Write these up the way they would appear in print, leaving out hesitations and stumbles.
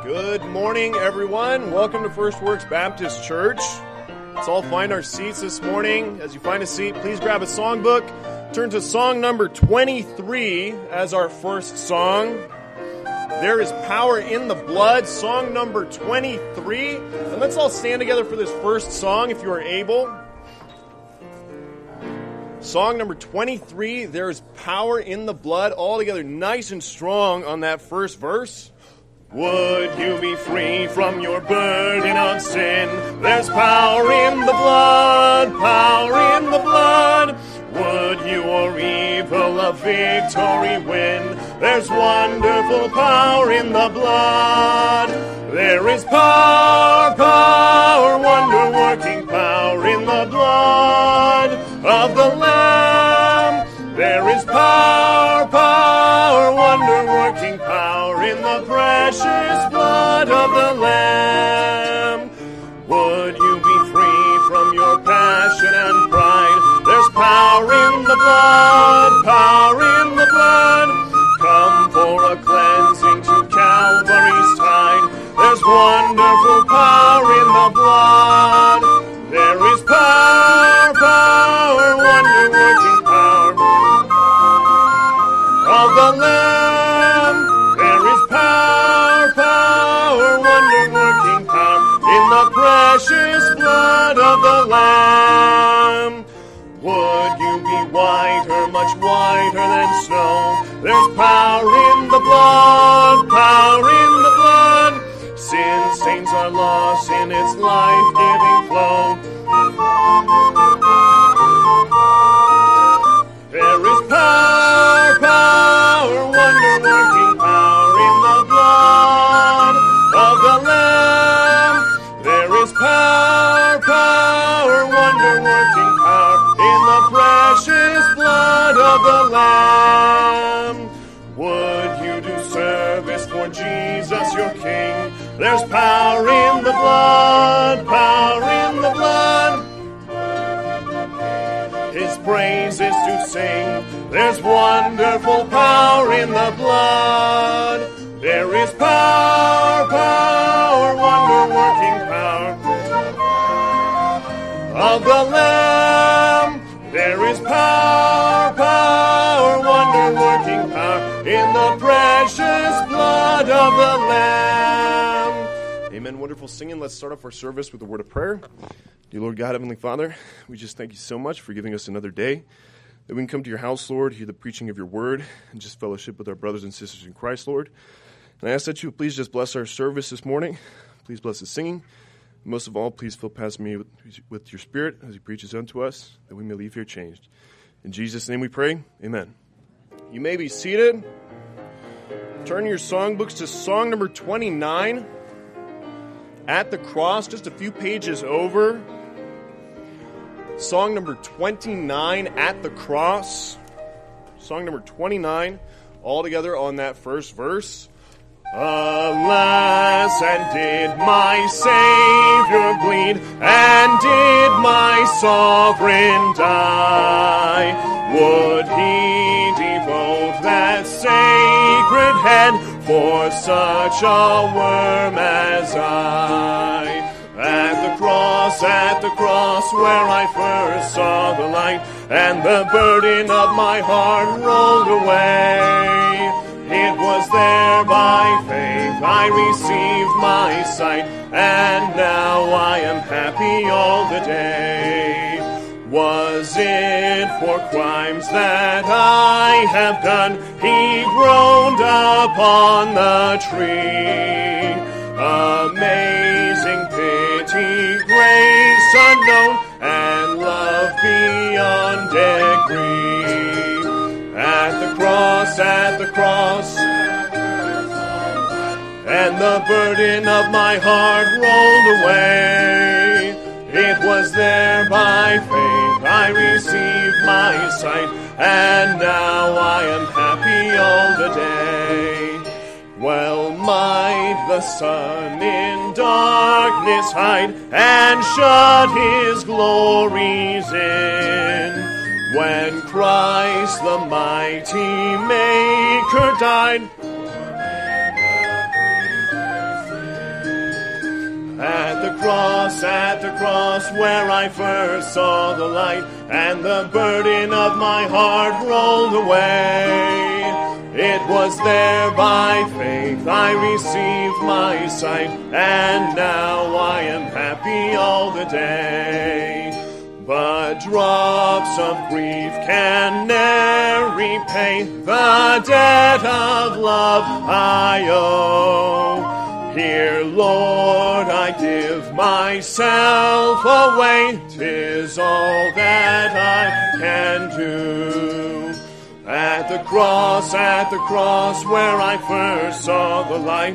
Good morning, everyone. Welcome to First Works Baptist Church. Let's all find our seats this morning. As you find a seat, please grab a songbook. Turn to song number 23 as our first song. There is power in the blood, song number 23. And let's all stand together for this first song if you are able. Song number 23, there is power in the blood. All together nice and strong on that first verse. Would you be free from your burden of sin? There's power in the blood, power in the blood. Would your evil a victory win? There's wonderful power in the blood. There is power, power, wonder-working power in the blood of the Lamb. There is power, power, wonder-working power in the precious blood of the Lamb. Would you be free from your passion and pride? There's power in the blood, power in the blood. Come for a cleansing to Calvary's tide. There's wonderful power in the blood. There is power, power, wonder-working power of the Lamb. There is power, power, wonder-working power in the precious blood of the Lamb. Would you be whiter, much whiter than snow? There's power in the blood, power in the blood. Sin stains are lost in its life-giving flow. There is power, power, wonder-working power in the blood of the Lamb. There is power, power, wonder-working power in the precious blood of the Lamb. Would you do service for Jesus your King? There's power in the blood, power in the blood. His praises to sing. There's wonderful power in the blood. There is power, power, wonder-working power of the Lamb. There is power, power, wonder-working power in the precious blood of the Lamb. Amen. Wonderful singing. Let's start off our service with a word of prayer. Dear Lord God, Heavenly Father, we just thank you so much for giving us another day, that we can come to your house, Lord, hear the preaching of your word, and just fellowship with our brothers and sisters in Christ, Lord. And I ask that you would please just bless our service this morning. Please bless the singing. Most of all, please fill past me with your Spirit as he preaches unto us, that we may leave here changed. In Jesus' name we pray, amen. You may be seated. Turn your songbooks to song number 29, At the Cross, just a few pages over. Song number 29, At the Cross. Song number 29, all together on that first verse. Alas, and did my Savior bleed, and did my Sovereign die? Would he devote that sacred head for such a worm as I? At the cross where I first saw the light, and the burden of my heart rolled away. It was there by faith I received my sight, and now I am happy all the day. Was it for crimes that I have done? He groaned upon the tree. Amazing pity, grace unknown, and love beyond degree. At the cross, and the burden of my heart rolled away. It was there by faith I received my sight, and now I am happy all the day. Well might the sun in darkness hide, and shut his glories in, when Christ the mighty Maker died. the cross where I first saw the light, and the burden of my heart rolled away. It was there by faith I received my sight, and now I am happy all the day. But drops of grief can ne'er repay the debt of love I owe. Here, Lord, I give myself away, 'tis all that I can do. At the cross where I first saw the light,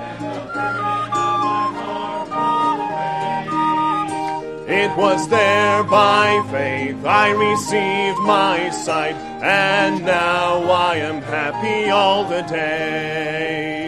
it was there by faith I received my sight, and now I am happy all the day.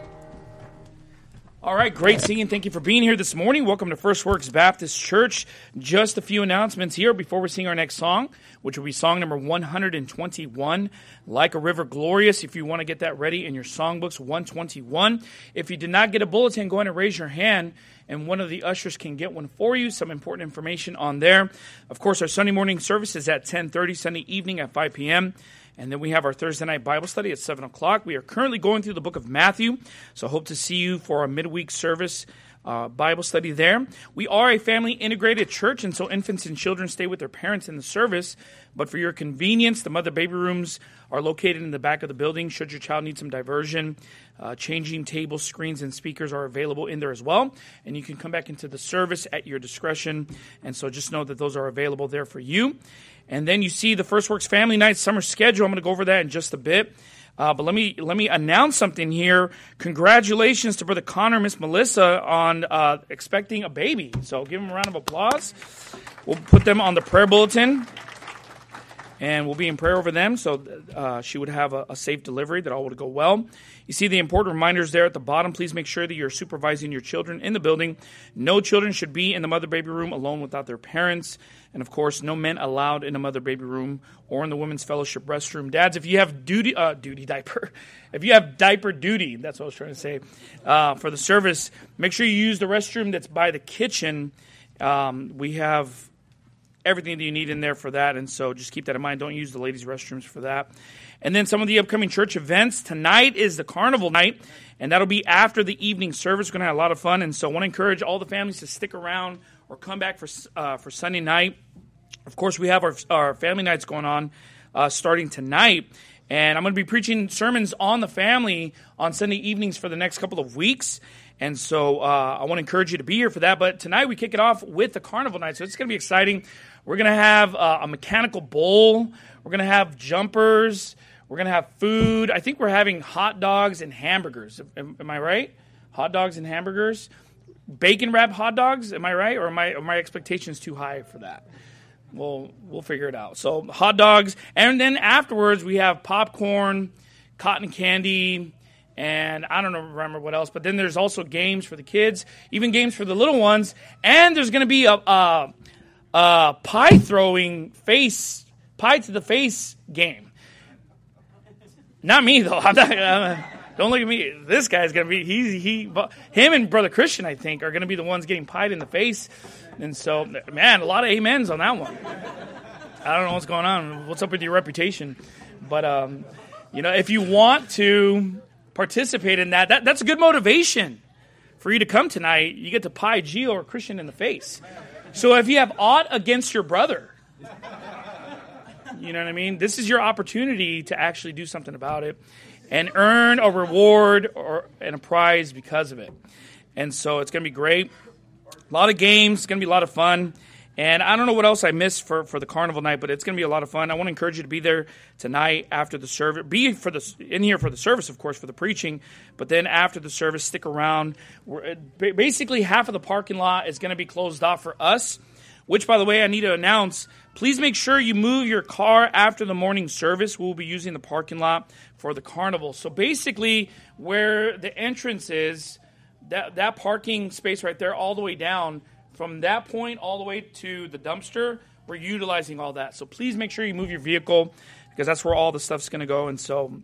All right, great singing. Thank you for being here this morning. Welcome to First Works Baptist Church. Just a few announcements here before we sing our next song, which will be song number 121, Like a River Glorious. If you want to get that ready in your songbooks, 121. If you did not get a bulletin, go ahead and raise your hand, and one of the ushers can get one for you. Some important information on there. Of course, our Sunday morning service is at 10:30, Sunday evening at 5 p.m., and then we have our Thursday night Bible study at 7 o'clock. We are currently going through the book of Matthew, so hope to see you for our midweek service Bible study there. We are a family integrated church, and so infants and children stay with their parents in the service. But for your convenience, the mother baby rooms are located in the back of the building. Should your child need some diversion, changing tables, screens, and speakers are available in there as well. And you can come back into the service at your discretion. And so just know that those are available there for you. And then you see the First Works Family Night summer schedule. I'm going to go over that in just a bit. But let me announce something here. Congratulations to Brother Connor and Miss Melissa on expecting a baby. So give them a round of applause. We'll put them on the prayer bulletin, and we'll be in prayer over them so she would have a safe delivery, that all would go well. You see the important reminders there at the bottom. Please make sure that you're supervising your children in the building. No children should be in the mother-baby room alone without their parents. And, of course, no men allowed in the mother-baby room or in the women's fellowship restroom. Dads, if you have if you have diaper duty, that's what I was trying to say, for the service, make sure you use the restroom that's by the kitchen. We have everything that you need in there for that, and so just keep that in mind. Don't use the ladies' restrooms for that. And then some of the upcoming church events. Tonight is the carnival night, and that'll be after the evening service. We're going to have a lot of fun, and so I want to encourage all the families to stick around or come back for Sunday night. Of course, we have our family nights going on starting tonight, and I'm going to be preaching sermons on the family on Sunday evenings for the next couple of weeks. And so I want to encourage you to be here for that. But tonight we kick it off with the carnival night, so it's going to be exciting. We're going to have a mechanical bull. We're going to have jumpers. We're going to have food. I think we're having hot dogs and hamburgers. Am I right? Hot dogs and hamburgers. Bacon wrapped hot dogs. Am I right? Or are my expectations too high for that? We'll figure it out. So hot dogs. And then afterwards we have popcorn, cotton candy, and I don't remember what else. But then there's also games for the kids, even games for the little ones. And there's going to be a pie throwing pie to the face game. Not me though. Don't look at me. This guy's gonna be him and Brother Christian, I think, are gonna be the ones getting pied in the face. And so, man, a lot of amens on that one. I don't know what's going on. What's up with your reputation? But if you want to participate in that's a good motivation for you to come tonight. You get to pie Gio or Christian in the face. So if you have aught against your brother, you know what I mean? This is your opportunity to actually do something about it and earn a reward and a prize because of it. And so it's going to be great. A lot of games. It's going to be a lot of fun. And I don't know what else I missed for the carnival night, but it's going to be a lot of fun. I want to encourage you to be there tonight after the service. Be in here for the service, of course, for the preaching. But then after the service, stick around. Basically, half of the parking lot is going to be closed off for us, which, by the way, I need to announce. Please make sure you move your car after the morning service. We'll be using the parking lot for the carnival. So basically, where the entrance is, that parking space right there all the way down, from that point all the way to the dumpster, we're utilizing all that. So please make sure you move your vehicle because that's where all the stuff's going to go. And so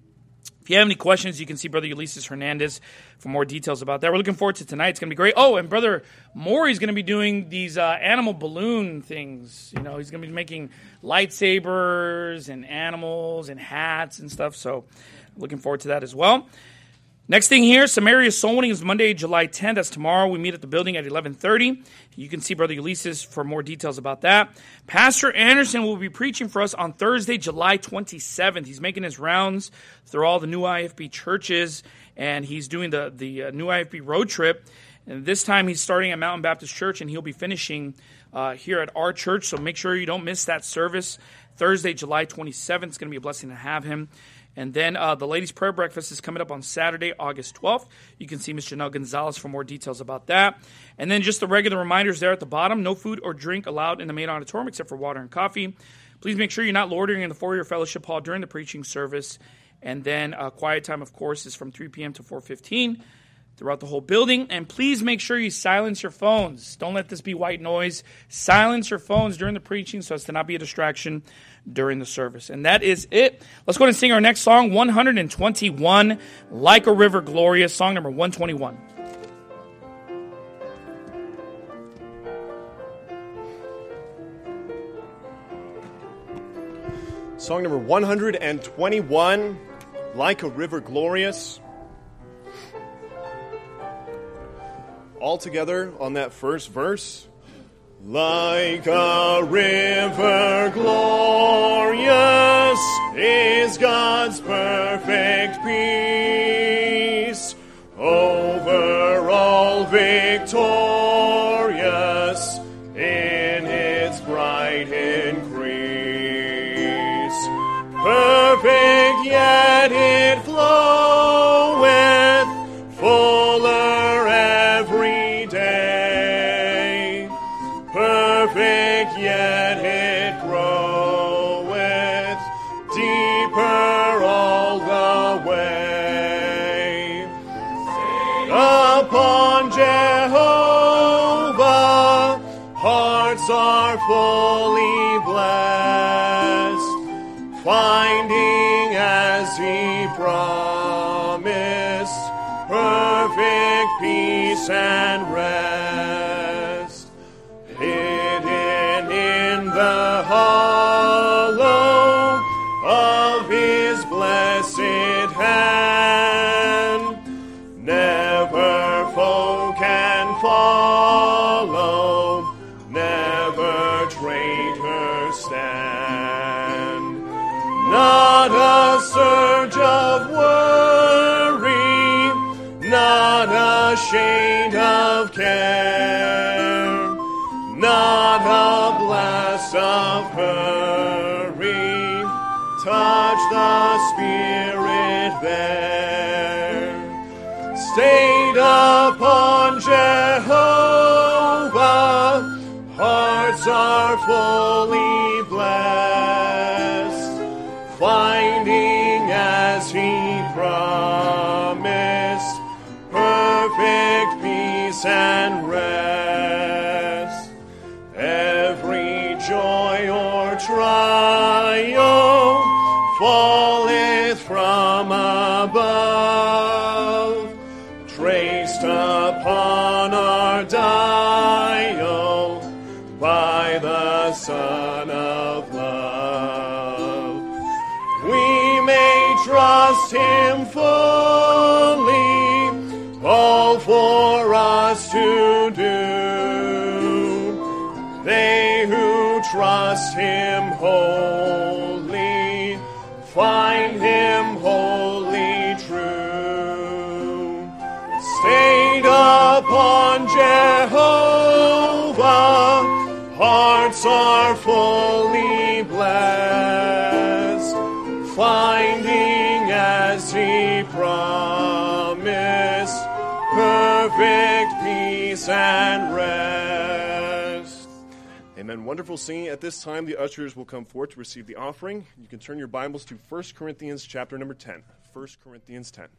If you have any questions, you can see Brother Ulysses Hernandez for more details about that. We're looking forward to tonight. It's going to be great. Oh, and Brother Maury's going to be doing these animal balloon things. You know, he's going to be making lightsabers and animals and hats and stuff. So looking forward to that as well. Next thing here, Samaria Soul Winning is Monday, July 10th. That's tomorrow. We meet at the building at 11:30. You can see Brother Ulysses for more details about that. Pastor Anderson will be preaching for us on Thursday, July 27th. He's making his rounds through all the new IFB churches, and he's doing the new IFB road trip. And this time he's starting at Mountain Baptist Church, and he'll be finishing here at our church. So make sure you don't miss that service. Thursday, July 27th. It's going to be a blessing to have him. And then the ladies' prayer breakfast is coming up on Saturday, August 12th. You can see Ms. Janelle Gonzalez for more details about that. And then just the regular reminders there at the bottom. No food or drink allowed in the main auditorium except for water and coffee. Please make sure you're not loitering in the foyer fellowship hall during the preaching service. And then quiet time, of course, is from 3 p.m. to 4:15 throughout the whole building. And please make sure you silence your phones. Don't let this be white noise. Silence your phones during the preaching so as to not be a distraction during the service. And that is it. Let's go ahead and sing our next song, 121, Like a River Glorious, song number 121. Song number 121, Like a River Glorious. All together on that first verse. Like a river glorious is God's perfect peace, over all victorious in its bright increase. Perfect yet it floweth, fuller every day. Perfect yet it groweth, deeper all the way. Upon Jehovah hearts are fully blessed, finding as he promised perfect peace and rest. Hidden in the hollow of his blessed hand, never foe can follow, never traitor stand. Not a surge of worry, not a shade of care, not a blast of hurry, touch the Spirit there. Stayed upon Jehovah, hearts are fully blessed, finding as he promised perfect peace and rest. Every joy or triumph falleth from above, traced upon our dial by the Son of Love. We may trust him fully, all for us to do. They who trust him wholly find him wholly true. Stayed upon Jehovah, hearts are fully blessed, finding as he promised perfect peace and rest. Amen. Wonderful singing. At this time, the ushers will come forth to receive the offering. You can turn your Bibles to 1 Corinthians chapter number 10. 1 Corinthians 10.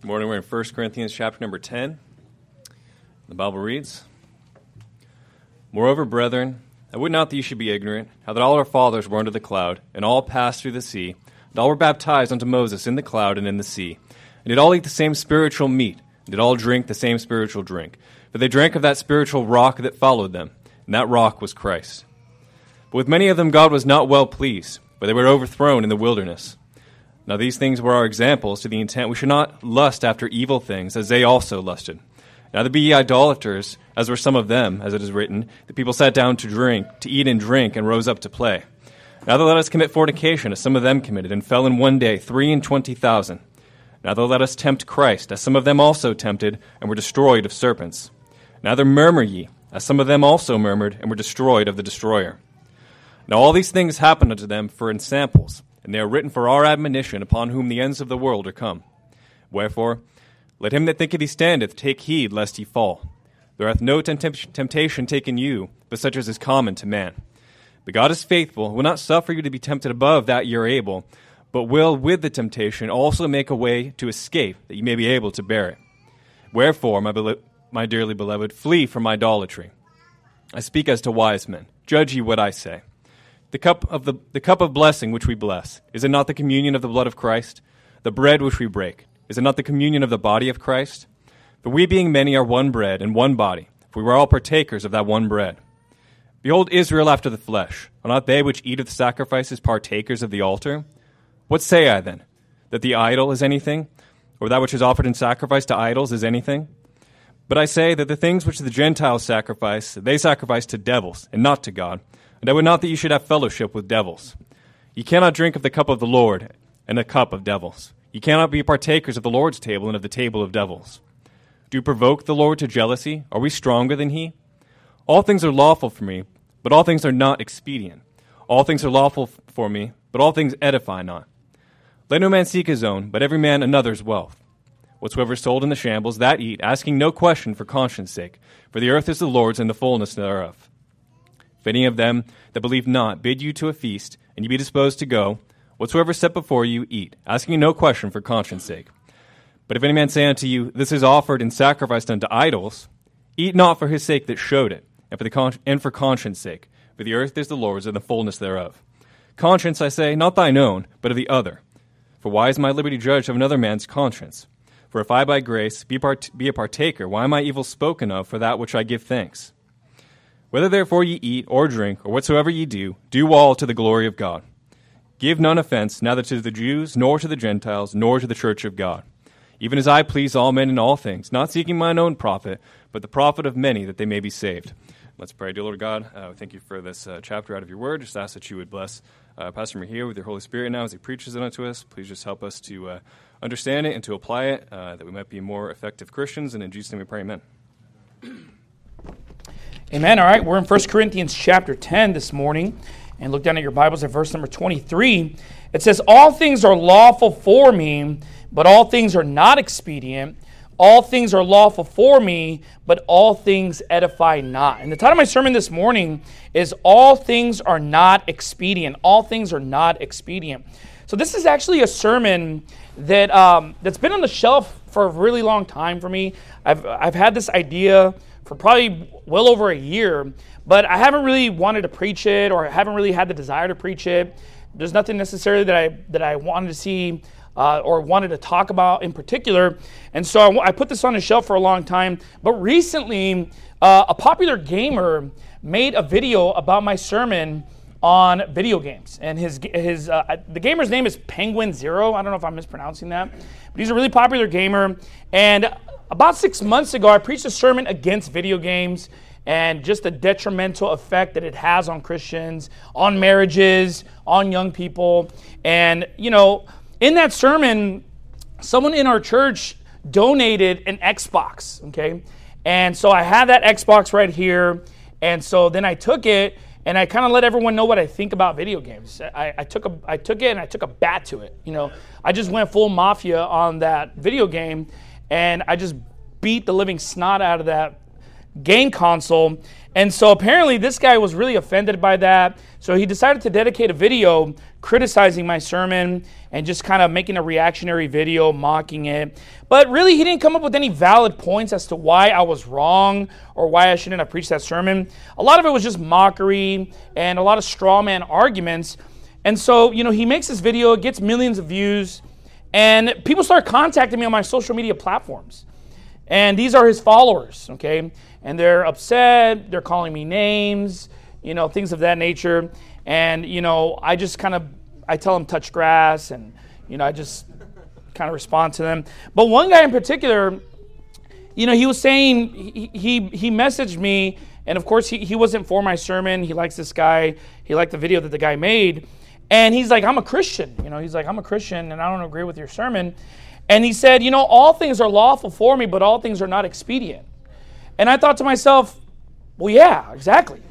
Morning, we're in 1 Corinthians chapter number 10. The Bible reads, Moreover, brethren, I would not that you should be ignorant, how that all our fathers were under the cloud, and all passed through the sea, and all were baptized unto Moses in the cloud and in the sea, and did all eat the same spiritual meat, and did all drink the same spiritual drink. For they drank of that spiritual rock that followed them, and that rock was Christ. But with many of them God was not well pleased, for they were overthrown in the wilderness. Now these things were our examples, to the intent we should not lust after evil things, as they also lusted. Neither be ye idolaters, as were some of them, as it is written, the people sat down to eat and drink, and rose up to play. Neither let us commit fornication, as some of them committed, and fell in one day 23,000. Neither let us tempt Christ, as some of them also tempted, and were destroyed of serpents. Neither murmur ye, as some of them also murmured, and were destroyed of the destroyer. Now all these things happened unto them for ensamples, and they are written for our admonition, upon whom the ends of the world are come. Wherefore, let him that thinketh he standeth take heed lest he fall. There hath no temptation taken you, but such as is common to man. But God is faithful, will not suffer you to be tempted above that ye are able, but will with the temptation also make a way to escape, that ye may be able to bear it. Wherefore, my dearly beloved, flee from idolatry. I speak as to wise men. Judge ye what I say. The cup of blessing which we bless, is it not the communion of the blood of Christ? The bread which we break, is it not the communion of the body of Christ? For we being many are one bread and one body, for we were all partakers of that one bread. Behold Israel after the flesh, are not they which eat of the sacrifices partakers of the altar? What say I then? That the idol is anything? Or that which is offered in sacrifice to idols is anything? But I say that the things which the Gentiles sacrifice, they sacrifice to devils, and not to God. And I would not that you should have fellowship with devils. Ye cannot drink of the cup of the Lord and the cup of devils. Ye cannot be partakers of the Lord's table and of the table of devils. Do you provoke the Lord to jealousy? Are we stronger than he? All things are lawful for me, but all things are not expedient. All things are lawful for me, but all things edify not. Let no man seek his own, but every man another's wealth. Whatsoever is sold in the shambles, that eat, asking no question for conscience sake. For the earth is the Lord's and the fullness thereof. If any of them that believe not bid you to a feast, and ye be disposed to go, whatsoever is set before you, eat, asking no question for conscience sake. But if any man say unto you, This is offered and sacrificed unto idols, eat not for his sake that showed it, and for conscience sake, for the earth is the Lord's and the fullness thereof. Conscience, I say, not thine own, but of the other. For why is my liberty judged of another man's conscience? For if I by grace be a partaker, why am I evil spoken of for that which I give thanks? Whether therefore ye eat or drink, or whatsoever ye do all to the glory of God. Give none offense, neither to the Jews, nor to the Gentiles, nor to the church of God. Even as I please all men in all things, not seeking mine own profit, but the profit of many, that they may be saved. Let's pray. Dear Lord God, thank you for this chapter out of your word. Just ask that you would bless Pastor Mejia with your Holy Spirit now as he preaches it unto us. Please just help us to understand it and to apply it, that we might be more effective Christians. And in Jesus' name we pray, amen. Amen. All right, we're in 1 Corinthians chapter 10 this morning. And look down at your Bibles at verse number 23. It says, All things are lawful for me, but all things are not expedient. All things are lawful for me, but all things edify not. And the title of my sermon this morning is All Things Are Not Expedient. All things are not expedient. So this is actually a sermon that that's been on the shelf for a really long time for me. I've had this idea for probably well over a year, but I haven't really wanted to preach it, or I haven't really had the desire to preach it. There's nothing necessarily that I wanted to see or wanted to talk about in particular, and so I put this on the shelf for a long time. But recently, a popular gamer made a video about my sermon on video games, and the gamer's name is Penguin Zero. I don't know if I'm mispronouncing that, but he's a really popular gamer. And about 6 months ago, I preached a sermon against video games and just the detrimental effect that it has on Christians, on marriages, on young people. And, you know, in that sermon, someone in our church donated an Xbox, okay? And so I had that Xbox right here. And so then I took it and I kind of let everyone know what I think about video games. I took it and I took a bat to it. You know, I just went full mafia on that video game, and I just beat the living snot out of that game console. And so apparently this guy was really offended by that. So he decided to dedicate a video criticizing my sermon and just kind of making a reactionary video, mocking it. But really, he didn't come up with any valid points as to why I was wrong or why I shouldn't have preached that sermon. A lot of it was just mockery and a lot of straw man arguments. And so, he makes this video, it gets millions of views, and people start contacting me on my social media platforms. And these are his followers, okay? And they're upset, they're calling me names, things of that nature. And, I just I tell them touch grass, and, I just kind of respond to them. But one guy in particular, he was saying, he messaged me, and of course he wasn't for my sermon. He likes this guy. He liked the video that the guy made. And he's like, I'm a Christian. He's like, I'm a Christian, and I don't agree with your sermon. And he said, all things are lawful for me, but all things are not expedient. And I thought to myself, well, yeah, exactly.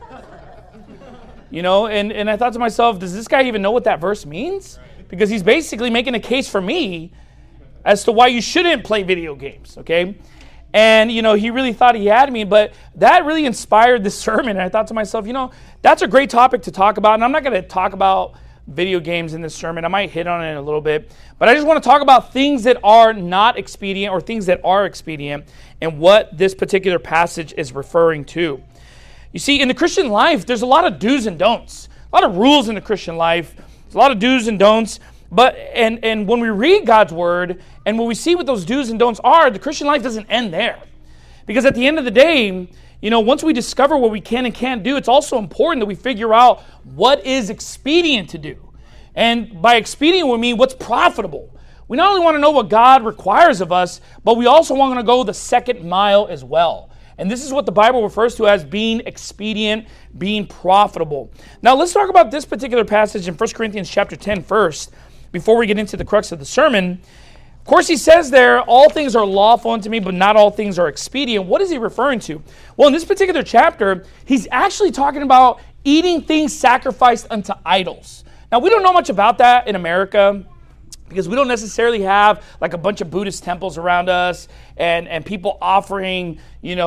And I thought to myself, does this guy even know what that verse means? Because he's basically making a case for me as to why you shouldn't play video games, okay? And, he really thought he had me, but that really inspired this sermon. And I thought to myself, that's a great topic to talk about. And I'm not going to talk about video games in this sermon. I might hit on it a little bit. But I just want to talk about things that are not expedient or things that are expedient and what this particular passage is referring to. You see, in the Christian life, there's a lot of do's and don'ts. A lot of rules in the Christian life. There's a lot of do's and don'ts. But and when we read God's word and when we see what those do's and don'ts are, the Christian life doesn't end there. Because at the end of the day, once we discover what we can and can't do, it's also important that we figure out what is expedient to do. And by expedient, we mean what's profitable. We not only want to know what God requires of us, but we also want to go the second mile as well. And this is what the Bible refers to as being expedient, being profitable. Now let's talk about this particular passage in 1 Corinthians chapter 10 first, before we get into the crux of the sermon. Of course, he says there, all things are lawful unto me, but not all things are expedient. What is he referring to? Well, in this particular chapter, he's actually talking about eating things sacrificed unto idols. Now, we don't know much about that in America because we don't necessarily have like a bunch of Buddhist temples around us and people offering,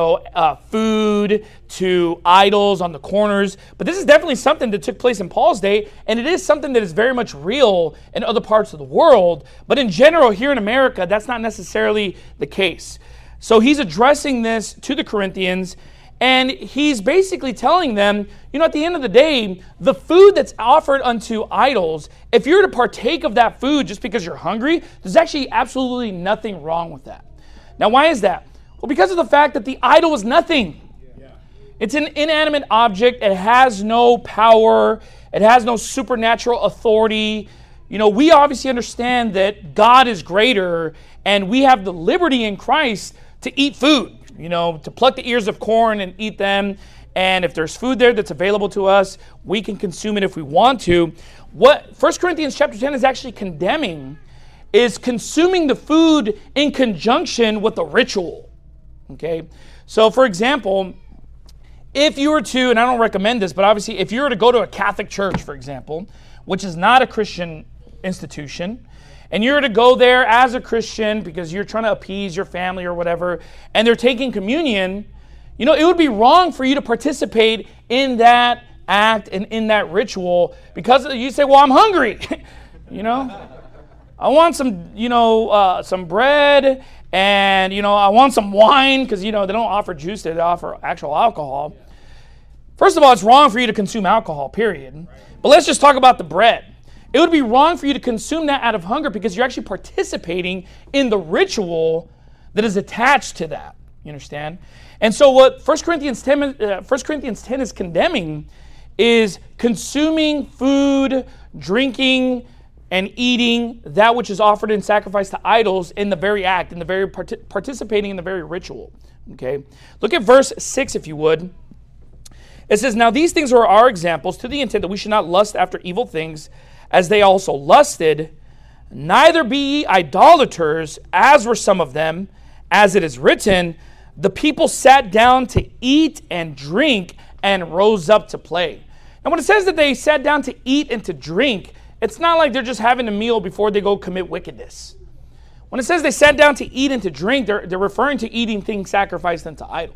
food to idols on the corners. But this is definitely something that took place in Paul's day, and it is something that is very much real in other parts of the world. But in general, here in America, that's not necessarily the case. So he's addressing this to the Corinthians, and he's basically telling them, at the end of the day, the food that's offered unto idols, if you're to partake of that food just because you're hungry, there's actually absolutely nothing wrong with that. Now, why is that? Well, because of the fact that the idol is nothing. It's an inanimate object. It has no power. It has no supernatural authority. We obviously understand that God is greater, and we have the liberty in Christ to eat food. To pluck the ears of corn and eat them. And if there's food there that's available to us, we can consume it if we want to. What 1 Corinthians chapter 10 is actually condemning is consuming the food in conjunction with the ritual. Okay? So, for example, if you were to, and I don't recommend this, but obviously if you were to go to a Catholic church, for example, which is not a Christian institution, and you're to go there as a Christian because you're trying to appease your family or whatever, and they're taking communion, it would be wrong for you to participate in that act and in that ritual because you say, well, I'm hungry. I want some bread and, I want some wine because, they don't offer juice, they offer actual alcohol. First of all, it's wrong for you to consume alcohol, period. But let's just talk about the bread. It would be wrong for you to consume that out of hunger because you're actually participating in the ritual that is attached to that. You understand? And so what 1 Corinthians 10 is condemning is consuming food, drinking, and eating that which is offered in sacrifice to idols in the very act, in the very participating in the very ritual. Okay? Look at verse 6 if you would. It says, now these things are our examples to the intent that we should not lust after evil things as they also lusted, neither be ye idolaters, as were some of them, as it is written, the people sat down to eat and drink and rose up to play. And when it says that they sat down to eat and to drink, it's not like they're just having a meal before they go commit wickedness. When it says they sat down to eat and to drink, they're referring to eating things sacrificed unto idols.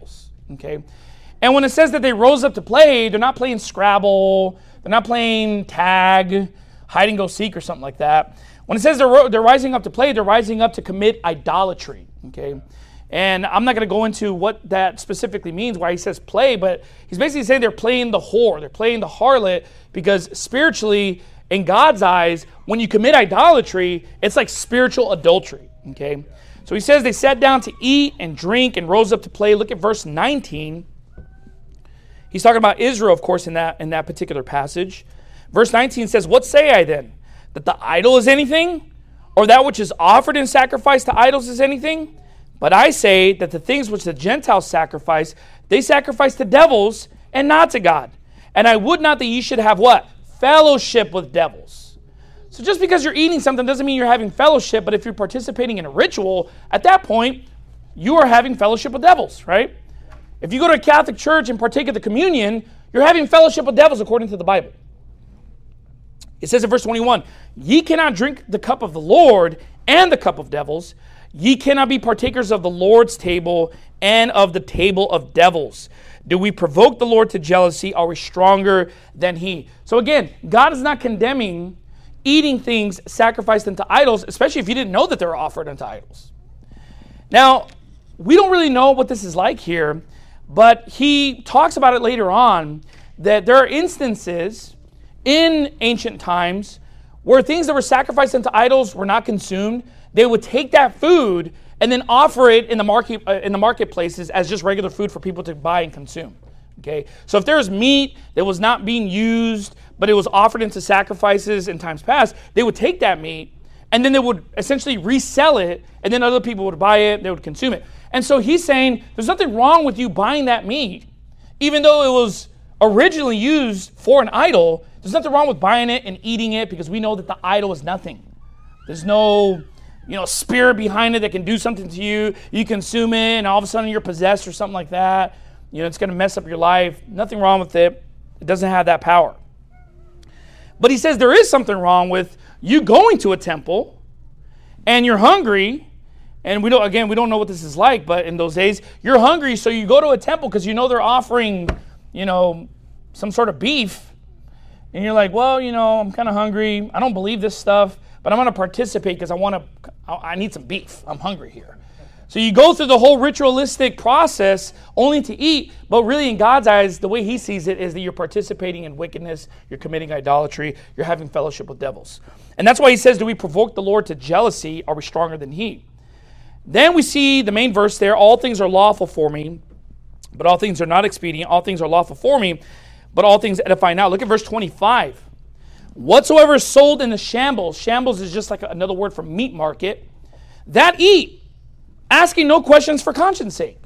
Okay? And when it says that they rose up to play, they're not playing Scrabble, they're not playing tag, hide and go seek or something like that. When it says they're rising up to play, they're rising up to commit idolatry. Okay? And I'm not going to go into what that specifically means, why he says play, but he's basically saying they're playing the whore, they're playing the harlot, because spiritually, in God's eyes, when you commit idolatry, it's like spiritual adultery. Okay? So he says they sat down to eat and drink and rose up to play. Look at verse 19. He's talking about Israel, of course, in that particular passage. Verse 19 says, "What say I then? That the idol is anything? Or that which is offered in sacrifice to idols is anything? But I say that the things which the Gentiles sacrifice, they sacrifice to devils and not to God. And I would not that ye should have" what? Fellowship with devils. So just because you're eating something doesn't mean you're having fellowship, but if you're participating in a ritual, at that point, you are having fellowship with devils, right? If you go to a Catholic church and partake of the communion, you're having fellowship with devils according to the Bible. It says in verse 21, "Ye cannot drink the cup of the Lord and the cup of devils. Ye cannot be partakers of the Lord's table and of the table of devils. Do we provoke the Lord to jealousy? Are we stronger than he?" So again, God is not condemning eating things sacrificed unto idols, especially if you didn't know that they were offered unto idols. Now, we don't really know what this is like here, but he talks about it later on, that there are instances in ancient times where things that were sacrificed unto idols were not consumed. They would take that food and then offer it in the marketplaces as just regular food for people to buy and consume. Okay, so if there was meat that was not being used, but it was offered into sacrifices in times past, they would take that meat and then they would essentially resell it, and then other people would buy it, they would consume it. And so he's saying there's nothing wrong with you buying that meat, even though it was originally used for an idol. There's nothing wrong with buying it and eating it, because we know that the idol is nothing. There's no spirit behind it that can do something to you. You consume it and all of a sudden you're possessed or something like that. It's going to mess up your life. Nothing wrong with it. It doesn't have that power. But he says there is something wrong with you going to a temple and you're hungry, and we don't know what this is like, but in those days you're hungry, so you go to a temple because they're offering, some sort of beef, and you're like, well, I'm kind of hungry. I don't believe this stuff, but I'm going to participate because I need some beef. I'm hungry here. So you go through the whole ritualistic process only to eat, but really in God's eyes, the way he sees it is that you're participating in wickedness, you're committing idolatry, you're having fellowship with devils. And that's why he says, do we provoke the Lord to jealousy? Are we stronger than he? Then we see the main verse there, all things are lawful for me, but all things are not expedient. All things are lawful for me, but all things edify not. Look at verse 25. Whatsoever is sold in the shambles is just like another word for meat market, that eat, asking no questions for conscience sake.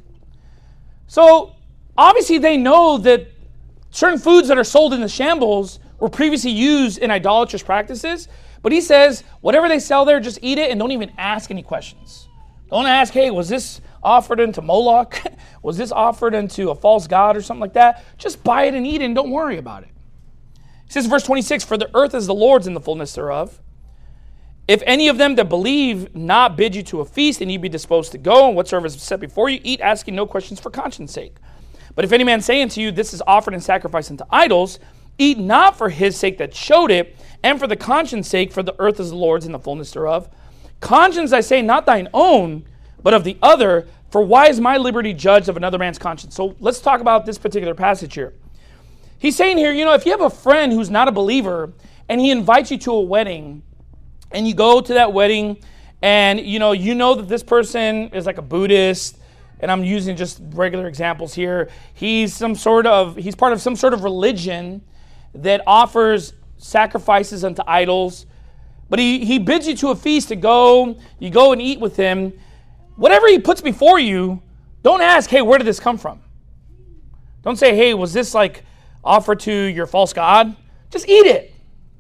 So obviously they know that certain foods that are sold in the shambles were previously used in idolatrous practices, but he says whatever they sell there, just eat it and don't even ask any questions. Don't ask, hey, was this offered unto Moloch? Was this offered unto a false god or something like that? Just buy it and eat it and don't worry about it. He says, verse 26, for the earth is the Lord's and the fullness thereof. If any of them that believe not bid you to a feast, and ye be disposed to go, and whatsoever is set before you, eat, asking no questions for conscience sake. But if any man say unto you, this is offered in sacrifice unto idols, eat not for his sake that showed it, and for the conscience sake, for the earth is the Lord's and the fullness thereof. Conscience, I say, not thine own, but of the other, for why is my liberty judged of another man's conscience? So let's talk about this particular passage here. He's saying here, if you have a friend who's not a believer, and he invites you to a wedding, and you go to that wedding, and you know that this person is like a Buddhist, and I'm using just regular examples here. He's part of some sort of religion that offers sacrifices unto idols, but he bids you to a feast to go. You go and eat with him. Whatever he puts before you, don't ask, hey, where did this come from? Don't say, hey, was this like offered to your false god? Just eat it.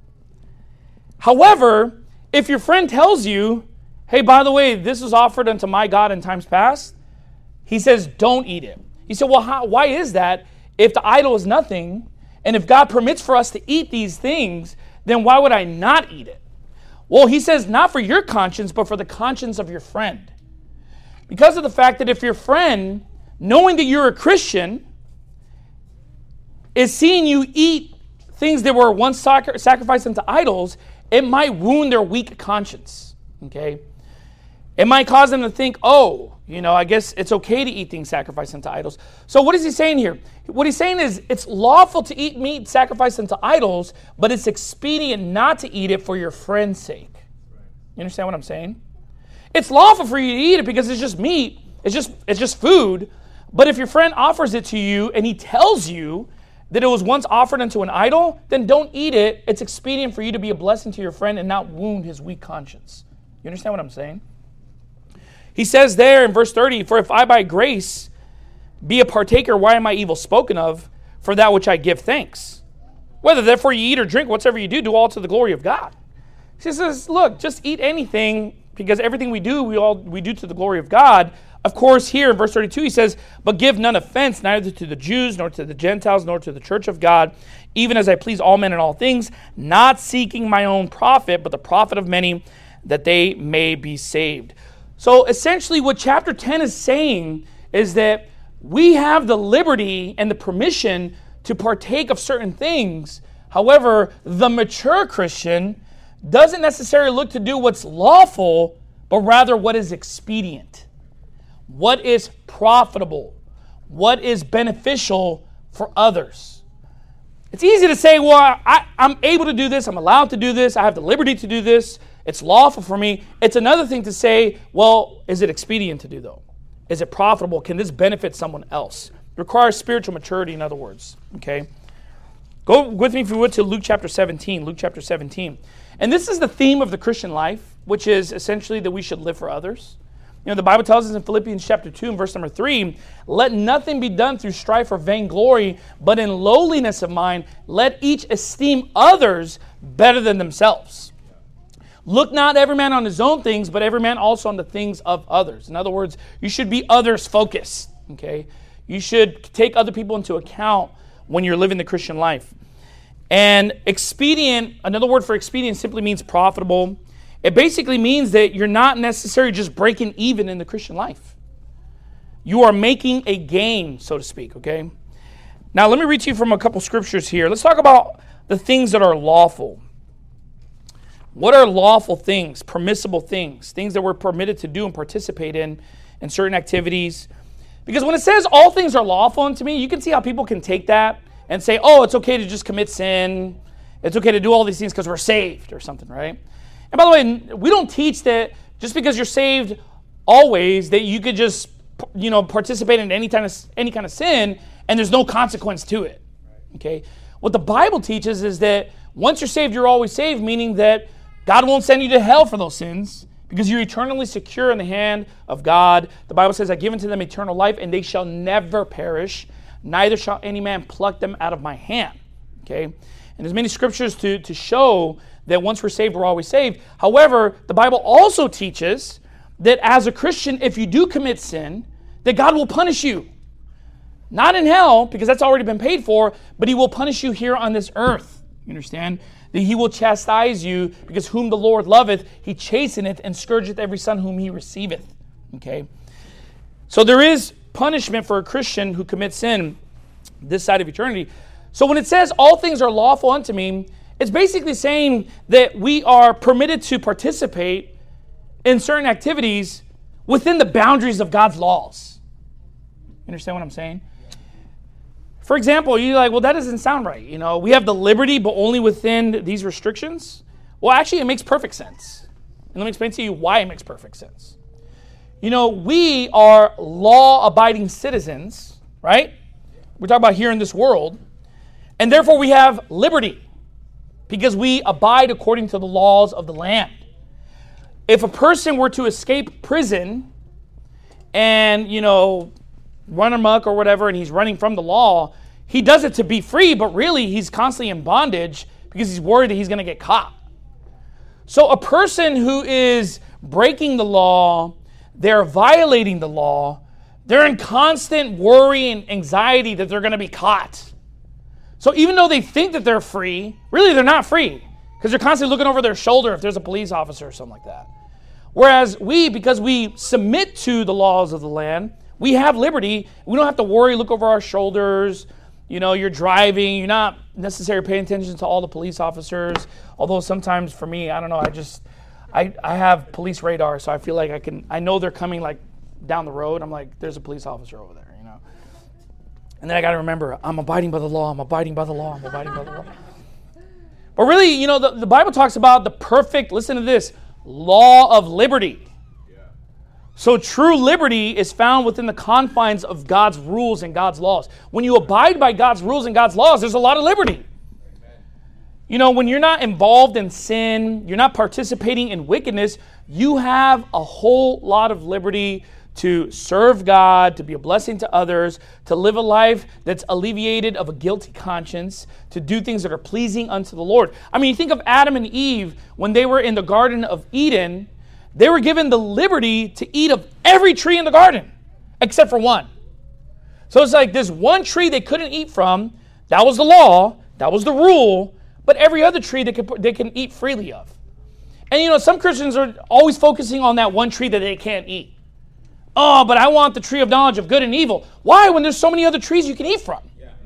However, if your friend tells you, hey, by the way, this was offered unto my God in times past, he says, don't eat it. He said, well, why is that? If the idol is nothing, and if God permits for us to eat these things, then why would I not eat it? Well, he says, not for your conscience, but for the conscience of your friend. Because of the fact that if your friend knowing that you're a Christian is seeing you eat things that were once sacrificed unto idols, it might wound their weak conscience, okay? It might cause them to think, oh, I guess it's okay to eat things sacrificed unto idols. So what is he saying here? What he's saying is it's lawful to eat meat sacrificed unto idols, but it's expedient not to eat it for your friend's sake. You understand what I'm saying? It's lawful for you to eat it because it's just meat. It's just food. But if your friend offers it to you and he tells you that it was once offered unto an idol, then don't eat it. It's expedient for you to be a blessing to your friend and not wound his weak conscience. You understand what I'm saying? He says there in verse 30, for if I by grace be a partaker, why am I evil spoken of for that which I give thanks? Whether therefore you eat or drink, whatsoever you do all to the glory of God. He says, look, just eat anything because everything we do, we do to the glory of God. Of course, here in verse 32, he says, but give none offense, neither to the Jews, nor to the Gentiles, nor to the church of God, even as I please all men in all things, not seeking my own profit, but the profit of many, that they may be saved. So essentially what chapter 10 is saying is that we have the liberty and the permission to partake of certain things. However, the mature Christian doesn't necessarily look to do what's lawful, but rather what is expedient. What is profitable? What is beneficial for others? It's easy to say, well, I'm able to do this. I'm allowed to do this. I have the liberty to do this. It's lawful for me. It's another thing to say, well, is it expedient to do, though? Is it profitable? Can this benefit someone else? It requires spiritual maturity, in other words. Okay? Go with me, if you would, to Luke chapter 17. Luke chapter 17. And this is the theme of the Christian life, which is essentially that we should live for others. The Bible tells us in Philippians chapter 2 and verse number 3, let nothing be done through strife or vainglory, but in lowliness of mind, let each esteem others better than themselves. Look not every man on his own things, but every man also on the things of others. In other words, you should be others focused, okay? You should take other people into account when you're living the Christian life. And expedient, another word for expedient simply means profitable. It basically means that you're not necessarily just breaking even in the Christian life. You are making a gain, so to speak, okay? Now, let me read to you from a couple scriptures here. Let's talk about the things that are lawful. What are lawful things, permissible things, things that we're permitted to do and participate in certain activities? Because when it says all things are lawful unto me, you can see how people can take that and say, oh, it's okay to just commit sin. It's okay to do all these things because we're saved or something, right? And by the way, we don't teach that just because you're saved always that you could just, participate in any kind of sin and there's no consequence to it. Okay? What the Bible teaches is that once you're saved, you're always saved, meaning that God won't send you to hell for those sins because you're eternally secure in the hand of God. The Bible says, I give unto them eternal life and they shall never perish, neither shall any man pluck them out of my hand. Okay? And there's many scriptures to show that once we're saved, we're always saved. However, the Bible also teaches that as a Christian, if you do commit sin, that God will punish you. Not in hell, because that's already been paid for, but he will punish you here on this earth. You understand? That he will chastise you, because whom the Lord loveth, he chasteneth and scourgeth every son whom he receiveth. Okay? So there is punishment for a Christian who commits sin this side of eternity. So when it says all things are lawful unto me, it's basically saying that we are permitted to participate in certain activities within the boundaries of God's laws. You understand what I'm saying? For example, you're like, well, that doesn't sound right. We have the liberty, but only within these restrictions. Well, actually, it makes perfect sense. And let me explain to you why it makes perfect sense. We are law-abiding citizens, right? We're talking about here in this world. And therefore, we have liberty because we abide according to the laws of the land. If a person were to escape prison and, run amok or whatever, and he's running from the law, he does it to be free, but really he's constantly in bondage because he's worried that he's going to get caught. So a person who is breaking the law, they're violating the law, they're in constant worry and anxiety that they're going to be caught. So even though they think that they're free, really they're not free because they're constantly looking over their shoulder if there's a police officer or something like that. Whereas we, because we submit to the laws of the land, We have liberty. We don't have to worry, look over our shoulders. You're driving. You're not necessarily paying attention to all the police officers. Although sometimes for me, I don't know, I have police radar, so I feel like I know they're coming like down the road. I'm like, there's a police officer over there, And then I got to remember, I'm abiding by the law. I'm abiding by the law. I'm abiding by the law. But really, the Bible talks about the perfect, listen to this, law of liberty. So true liberty is found within the confines of God's rules and God's laws. When you abide by God's rules and God's laws, there's a lot of liberty. When you're not involved in sin, you're not participating in wickedness, you have a whole lot of liberty to serve God, to be a blessing to others, to live a life that's alleviated of a guilty conscience, to do things that are pleasing unto the Lord. I mean, you think of Adam and Eve when they were in the Garden of Eden. They were given the liberty to eat of every tree in the garden, except for one. So it's like this one tree they couldn't eat from. That was the law. That was the rule. But every other tree they can eat freely of. And some Christians are always focusing on that one tree that they can't eat. Oh, but I want the tree of knowledge of good and evil. Why, when there's so many other trees you can eat from?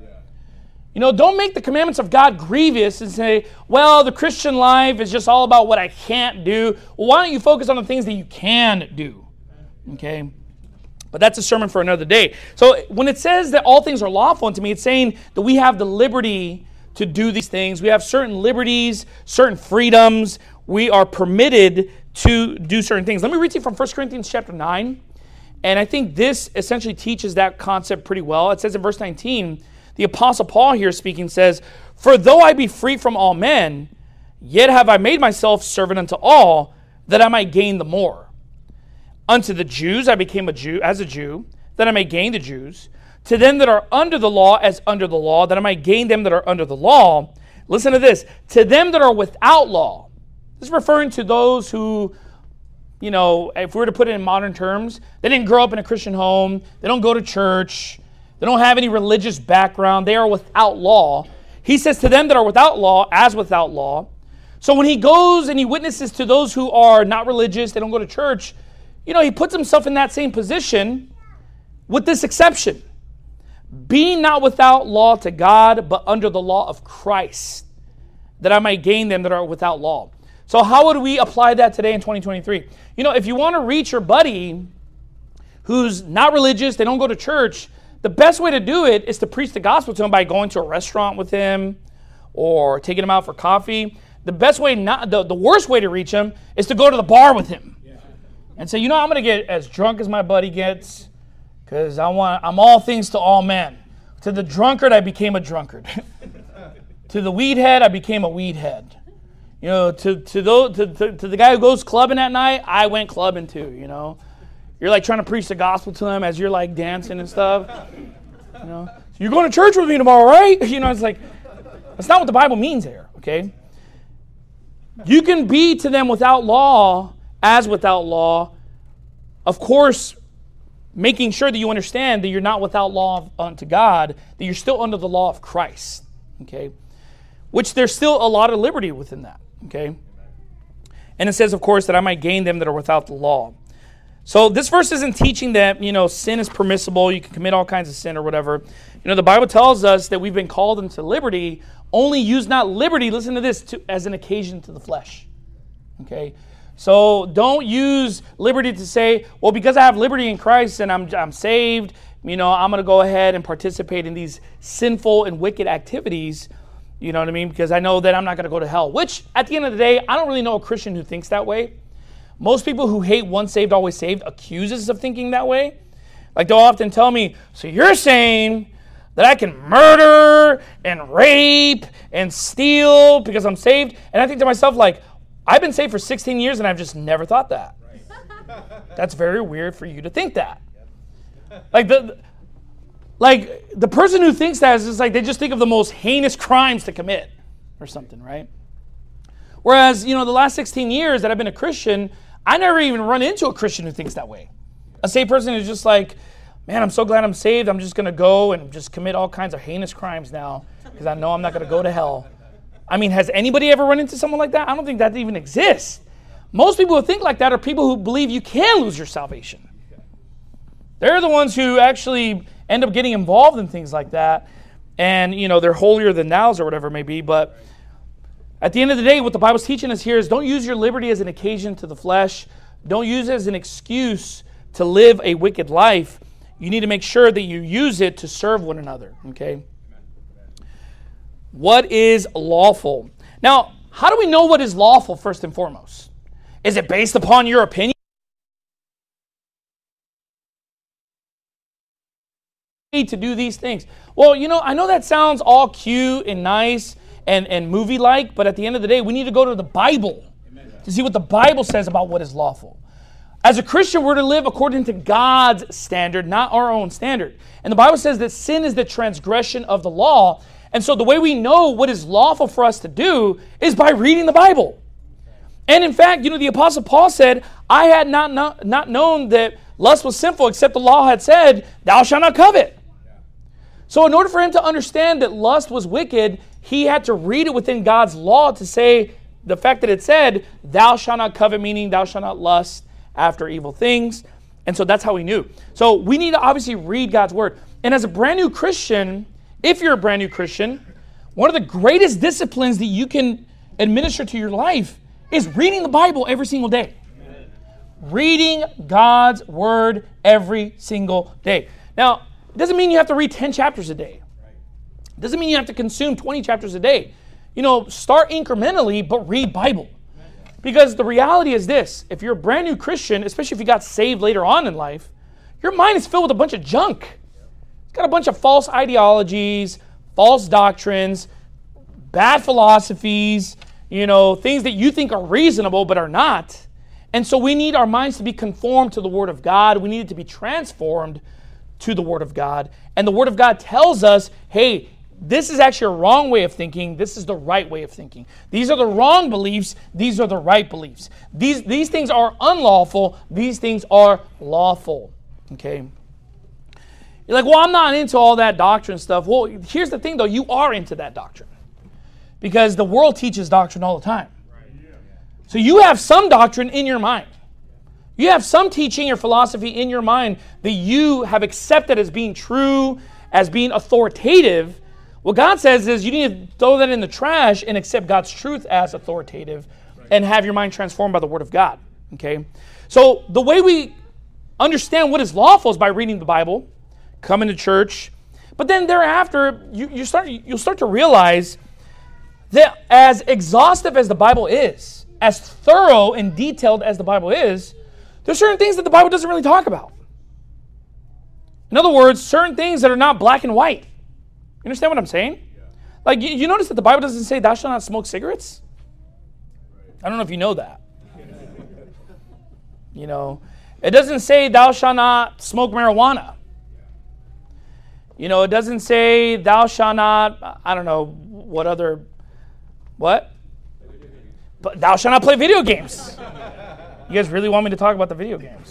Don't make the commandments of God grievous and say, well, the Christian life is just all about what I can't do. Well, why don't you focus on the things that you can do? Okay? But that's a sermon for another day. So when it says that all things are lawful unto me, it's saying that we have the liberty to do these things. We have certain liberties, certain freedoms. We are permitted to do certain things. Let me read to you from 1 Corinthians chapter 9. And I think this essentially teaches that concept pretty well. It says in verse 19, the Apostle Paul here speaking says, for though I be free from all men, yet have I made myself servant unto all, that I might gain the more. Unto the Jews I became a Jew, that I may gain the Jews. To them that are under the law, as under the law, that I might gain them that are under the law. Listen to this. To them that are without law. This is referring to those who, if we were to put it in modern terms, they didn't grow up in a Christian home. They don't go to church. They don't have any religious background. They are without law. He says to them that are without law, as without law. So when he goes and he witnesses to those who are not religious, they don't go to church, he puts himself in that same position with this exception. Being not without law to God, but under the law of Christ, that I might gain them that are without law. So how would we apply that today in 2023? If you want to reach your buddy who's not religious, they don't go to church, the best way to do it is to preach the gospel to him by going to a restaurant with him or taking him out for coffee. The best way, the worst way to reach him is to go to the bar with him and say, I'm going to get as drunk as my buddy gets because I'm all things to all men. To the drunkard, I became a drunkard. To the weed head, I became a weed head. To the guy who goes clubbing at night, I went clubbing too, You're like trying to preach the gospel to him as you're like dancing and stuff. You're going to church with me tomorrow, right? It's like, that's not what the Bible means here, okay? You can be to them without law, as without law. Of course, making sure that you understand that you're not without law unto God, that you're still under the law of Christ, okay? Which there's still a lot of liberty within that, okay? And it says, of course, that I might gain them that are without the law. So this verse isn't teaching that, sin is permissible, you can commit all kinds of sin or whatever. The Bible tells us that we've been called into liberty. Only use not liberty, listen to this, as an occasion to the flesh. Okay? So don't use liberty to say, well, because I have liberty in Christ and I'm saved, I'm going to go ahead and participate in these sinful and wicked activities, you know what I mean? Because I know that I'm not going to go to hell. Which, at the end of the day, I don't really know a Christian who thinks that way. Most people who hate once saved, always saved accuse us of thinking that way. Like they'll often tell me, so you're saying that I can murder and rape and steal because I'm saved? And I think to myself, like, I've been saved for 16 years and I've just never thought that. That's very weird for you to think that. Like the person who thinks that is just like they just think of the most heinous crimes to commit or something, right? Whereas, the last 16 years that I've been a Christian, I never even run into a Christian who thinks that way. A saved person is just like, man, I'm so glad I'm saved. I'm just going to go and just commit all kinds of heinous crimes now because I know I'm not going to go to hell. I mean, has anybody ever run into someone like that? I don't think that even exists. Most people who think like that are people who believe you can lose your salvation. They're the ones who actually end up getting involved in things like that. And, they're holier than thous or whatever it may be. But at the end of the day, what the Bible's teaching us here is don't use your liberty as an occasion to the flesh. Don't use it as an excuse to live a wicked life. You need to make sure that you use it to serve one another. Okay? What is lawful? Now, how do we know what is lawful first and foremost? Is it based upon your opinion? To do these things. Well, I know that sounds all cute and nice and movie-like, but at the end of the day, we need to go to the Bible to see what the Bible says about what is lawful. As a Christian, we're to live according to God's standard, not our own standard. And the Bible says that sin is the transgression of the law. And so the way we know what is lawful for us to do is by reading the Bible. And in fact, the Apostle Paul said, I had not known that lust was sinful, except the law had said, thou shalt not covet. So in order for him to understand that lust was wicked, he had to read it within God's law to say the fact that it said, thou shalt not covet, meaning thou shalt not lust after evil things. And so that's how he knew. So we need to obviously read God's word. And as a brand new Christian, if you're a brand new Christian, one of the greatest disciplines that you can administer to your life is reading the Bible every single day. Amen. Reading God's word every single day. Now, it doesn't mean you have to read 10 chapters a day. It doesn't mean you have to consume 20 chapters a day. Start incrementally, but read Bible. Because the reality is this, if you're a brand new Christian, especially if you got saved later on in life, your mind is filled with a bunch of junk. It's got a bunch of false ideologies, false doctrines, bad philosophies, things that you think are reasonable but are not. And so we need our minds to be conformed to the Word of God. We need it to be transformed to the Word of God. And the Word of God tells us, hey, this is actually a wrong way of thinking. This is the right way of thinking. These are the wrong beliefs. These are the right beliefs. These things are unlawful. These things are lawful. Okay? You're like, well, I'm not into all that doctrine stuff. Well, here's the thing, though. You are into that doctrine. Because the world teaches doctrine all the time. So you have some doctrine in your mind. You have some teaching or philosophy in your mind that you have accepted as being true, as being authoritative. What God says is you need to throw that in the trash and accept God's truth as authoritative and have your mind transformed by the Word of God. Okay? So the way we understand what is lawful is by reading the Bible, coming to church, but then thereafter you'll start to realize that as exhaustive as the Bible is, as thorough and detailed as the Bible is, there's certain things that the Bible doesn't really talk about. In other words, certain things that are not black and white. You understand what I'm saying? Yeah. Like, you notice that the Bible doesn't say, thou shalt not smoke cigarettes? I don't know if you know that. It doesn't say, thou shalt not smoke marijuana. It doesn't say, thou shalt not, I don't know, what? But thou shalt not play video games. You guys really want me to talk about the video games?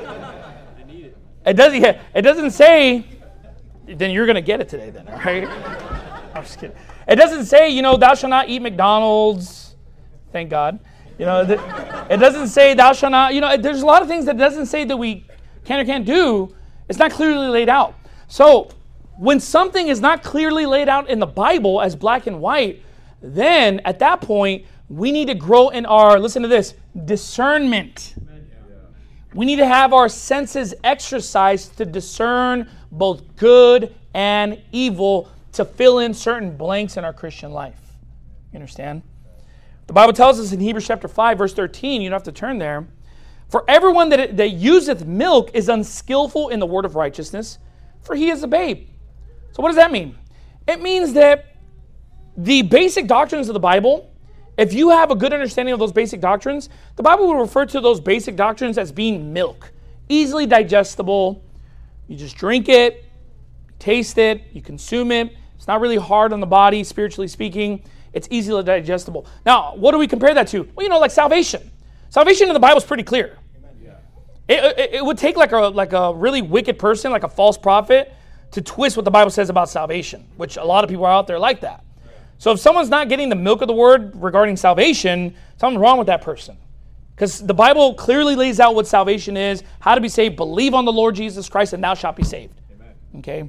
It doesn't say, then you're going to get it today then, all right? I'm just kidding. It doesn't say, thou shalt not eat McDonald's. Thank God. It doesn't say thou shalt not, there's a lot of things that doesn't say that we can or can't do. It's not clearly laid out. So when something is not clearly laid out in the Bible as black and white, then at that point, we need to grow in our, listen to this, discernment. We need to have our senses exercised to discern both good and evil to fill in certain blanks in our Christian life. You understand? The Bible tells us in Hebrews chapter 5, verse 13, you don't have to turn there, for everyone that useth milk is unskillful in the word of righteousness, for he is a babe. So what does that mean? It means that the basic doctrines of the Bible, if you have a good understanding of those basic doctrines, the Bible will refer to those basic doctrines as being milk. Easily digestible. You just drink it, taste it, you consume it. It's not really hard on the body, spiritually speaking. It's easily digestible. Now, what do we compare that to? Well, like salvation. Salvation in the Bible is pretty clear. It would take like a really wicked person, like a false prophet, to twist what the Bible says about salvation, which a lot of people are out there like that. So if someone's not getting the milk of the word regarding salvation, something's wrong with that person. Because the Bible clearly lays out what salvation is, how to be saved. Believe on the Lord Jesus Christ and thou shalt be saved. Amen. Okay?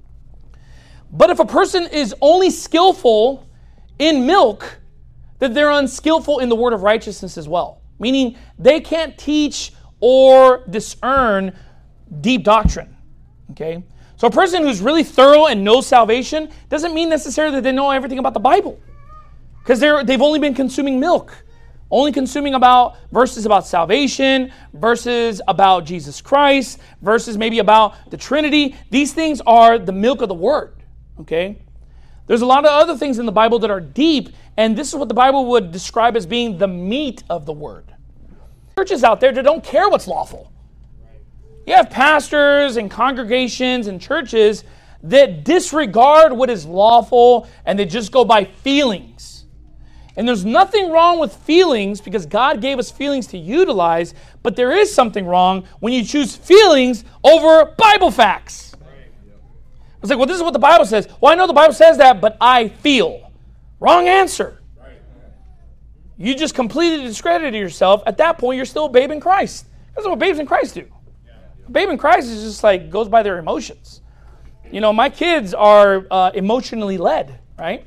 But if a person is only skillful in milk, then they're unskillful in the word of righteousness as well. Meaning they can't teach or discern deep doctrine. Okay? So a person who's really thorough and knows salvation doesn't mean necessarily that they know everything about the Bible. Because they've only been consuming milk. Only consuming about verses about salvation, verses about Jesus Christ, verses maybe about the Trinity. These things are the milk of the Word. Okay? There's a lot of other things in the Bible that are deep, and this is what the Bible would describe as being the meat of the Word. Churches out there that don't care what's lawful. You have pastors and congregations and churches that disregard what is lawful and they just go by feelings. And there's nothing wrong with feelings because God gave us feelings to utilize, but there is something wrong when you choose feelings over Bible facts. It's like, well, this is what the Bible says. Well, I know the Bible says that, but I feel. Wrong answer. You just completely discredited yourself. At that point, you're still a babe in Christ. That's what babes in Christ do. A babe in Christ is just like, goes by their emotions. You know, my kids are emotionally led, right?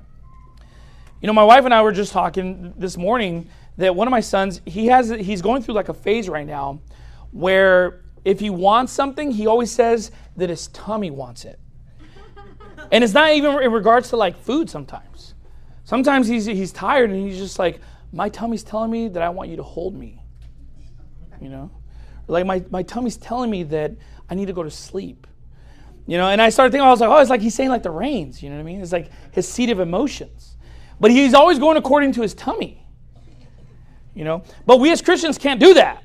You know, my wife and I were just talking this morning that one of my sons, he's going through like a phase right now where if he wants something, he always says that his tummy wants it. And it's not even in regards to like food sometimes. Sometimes he's tired and he's just like, my tummy's telling me that I want you to hold me. You know? Like my tummy's telling me that I need to go to sleep. You know, and I started thinking, I was like, oh, it's like he's saying like the reins, you know what I mean? It's like his seat of emotions. But he's always going according to his tummy. You know? But we as Christians can't do that.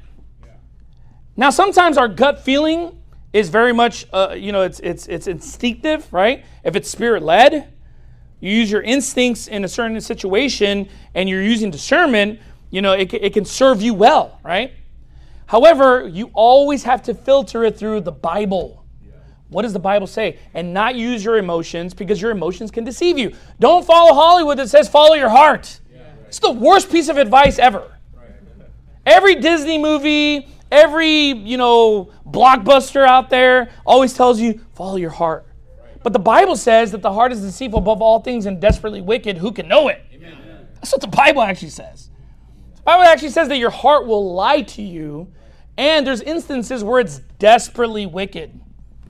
Now, sometimes our gut feeling is very much, it's instinctive, right? If it's spirit-led, you use your instincts in a certain situation and you're using discernment, you know, it can serve you well, right? However, you always have to filter it through the Bible. What does the Bible say? And not use your emotions because your emotions can deceive you. Don't follow Hollywood that says follow your heart. It's the worst piece of advice ever. Every Disney movie, every, blockbuster out there always tells you follow your heart. But the Bible says that the heart is deceitful above all things and desperately wicked. Who can know it? That's what the Bible actually says. The Bible actually says that your heart will lie to you, and there's instances where it's desperately wicked.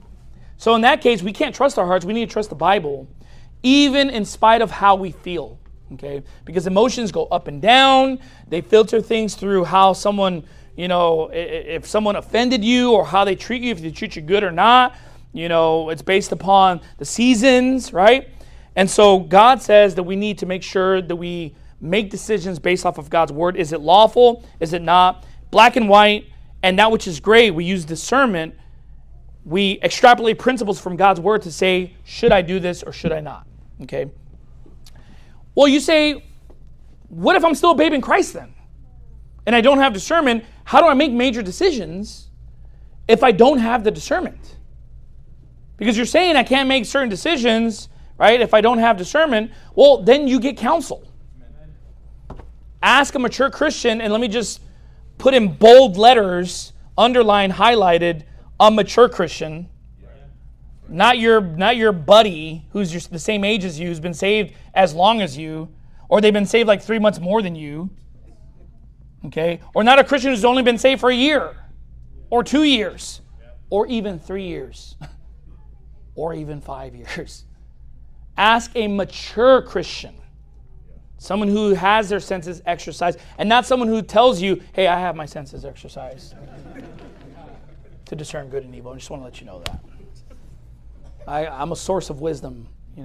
So in that case, we can't trust our hearts. We need to trust the Bible, even in spite of how we feel, okay? Because emotions go up and down. They filter things through how someone, if someone offended you or how they treat you, if they treat you good or not. It's based upon the seasons, right? And so God says that we need to make sure that we make decisions based off of God's word. Is it lawful? Is it not? Black and white, and that which is gray, we use discernment. We extrapolate principles from God's word to say, should I do this or should I not? Okay. Well, you say, what if I'm still a babe in Christ then? And I don't have discernment. How do I make major decisions if I don't have the discernment? Because you're saying I can't make certain decisions, right, if I don't have discernment. Well, then you get counsel. Ask a mature Christian, and let me just put in bold letters, underlined, highlighted, a mature Christian, not your buddy who's the same age as you, who's been saved as long as you, or they've been saved like 3 months more than you, okay? Or not a Christian who's only been saved for a year, or 2 years, or even 3 years, or even 5 years. Ask a mature Christian, someone who has their senses exercised, and not someone who tells you, hey, I have my senses exercised to discern good and evil. I just want to let you know that. I'm a source of wisdom,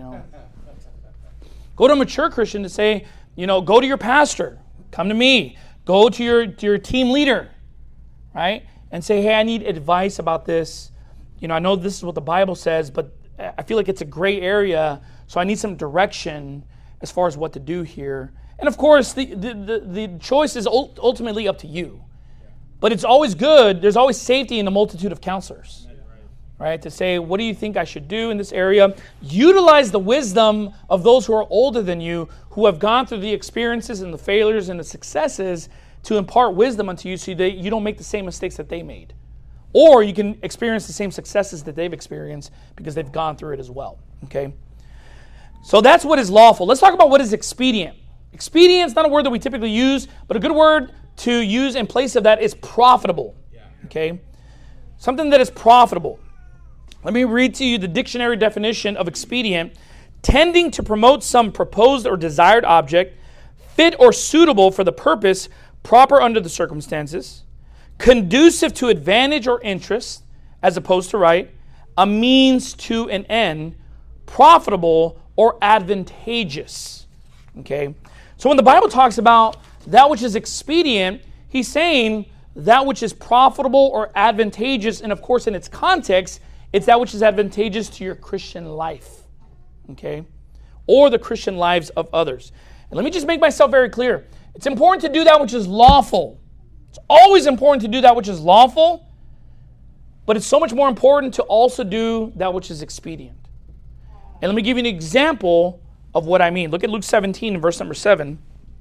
Go to a mature Christian to say, go to your pastor. Come to me. Go to your team leader, right? And say, hey, I need advice about this. I know this is what the Bible says, but I feel like it's a gray area, so I need some direction as far as what to do here. And of course, the choice is ultimately up to you. But it's always good, there's always safety in the multitude of counselors, right? To say, what do you think I should do in this area? Utilize the wisdom of those who are older than you, who have gone through the experiences and the failures and the successes to impart wisdom unto you so that you don't make the same mistakes that they made. Or you can experience the same successes that they've experienced because they've gone through it as well. Okay? So that's what is lawful. Let's talk about what is expedient. Expedient is not a word that we typically use, but a good word to use in place of that is profitable. Okay? Something that is profitable. Let me read to you the dictionary definition of expedient: tending to promote some proposed or desired object, fit or suitable for the purpose, proper under the circumstances, conducive to advantage or interest, as opposed to right, a means to an end, profitable or advantageous. Okay? So when the Bible talks about that which is expedient, he's saying that which is profitable or advantageous, and of course in its context, it's that which is advantageous to your Christian life. Okay? Or the Christian lives of others. And let me just make myself very clear. It's important to do that which is lawful. It's always important to do that which is lawful, but it's so much more important to also do that which is expedient. And let me give you an example of what I mean. Look at Luke 17 and verse number 7.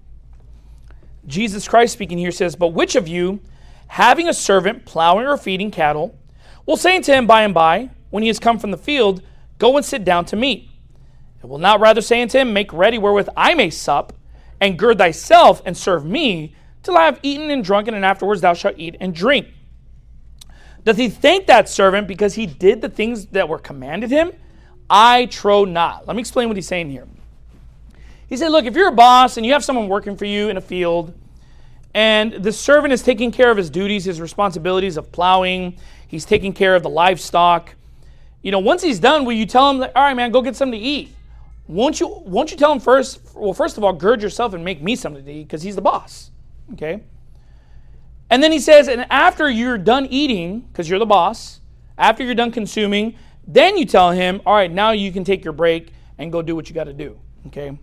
Jesus Christ speaking here says, "But which of you, having a servant plowing or feeding cattle, will say unto him by and by, when he has come from the field, go and sit down to meat? And will not rather say unto him, make ready wherewith I may sup, and gird thyself and serve me, till I have eaten and drunken, and afterwards thou shalt eat and drink? Doth he thank that servant because he did the things that were commanded him? I trow not." Let me explain what he's saying here. He said, look, if you're a boss and you have someone working for you in a field, and the servant is taking care of his duties, his responsibilities of plowing, he's taking care of the livestock. Once he's done, will you tell him, all right, man, go get something to eat? Won't you tell him first, well, first of all, gird yourself and make me something to eat, because he's the boss. Okay? And then he says, and after you're done eating, because you're the boss, after you're done consuming, then you tell him, all right, now you can take your break and go do what you got to do. Okay?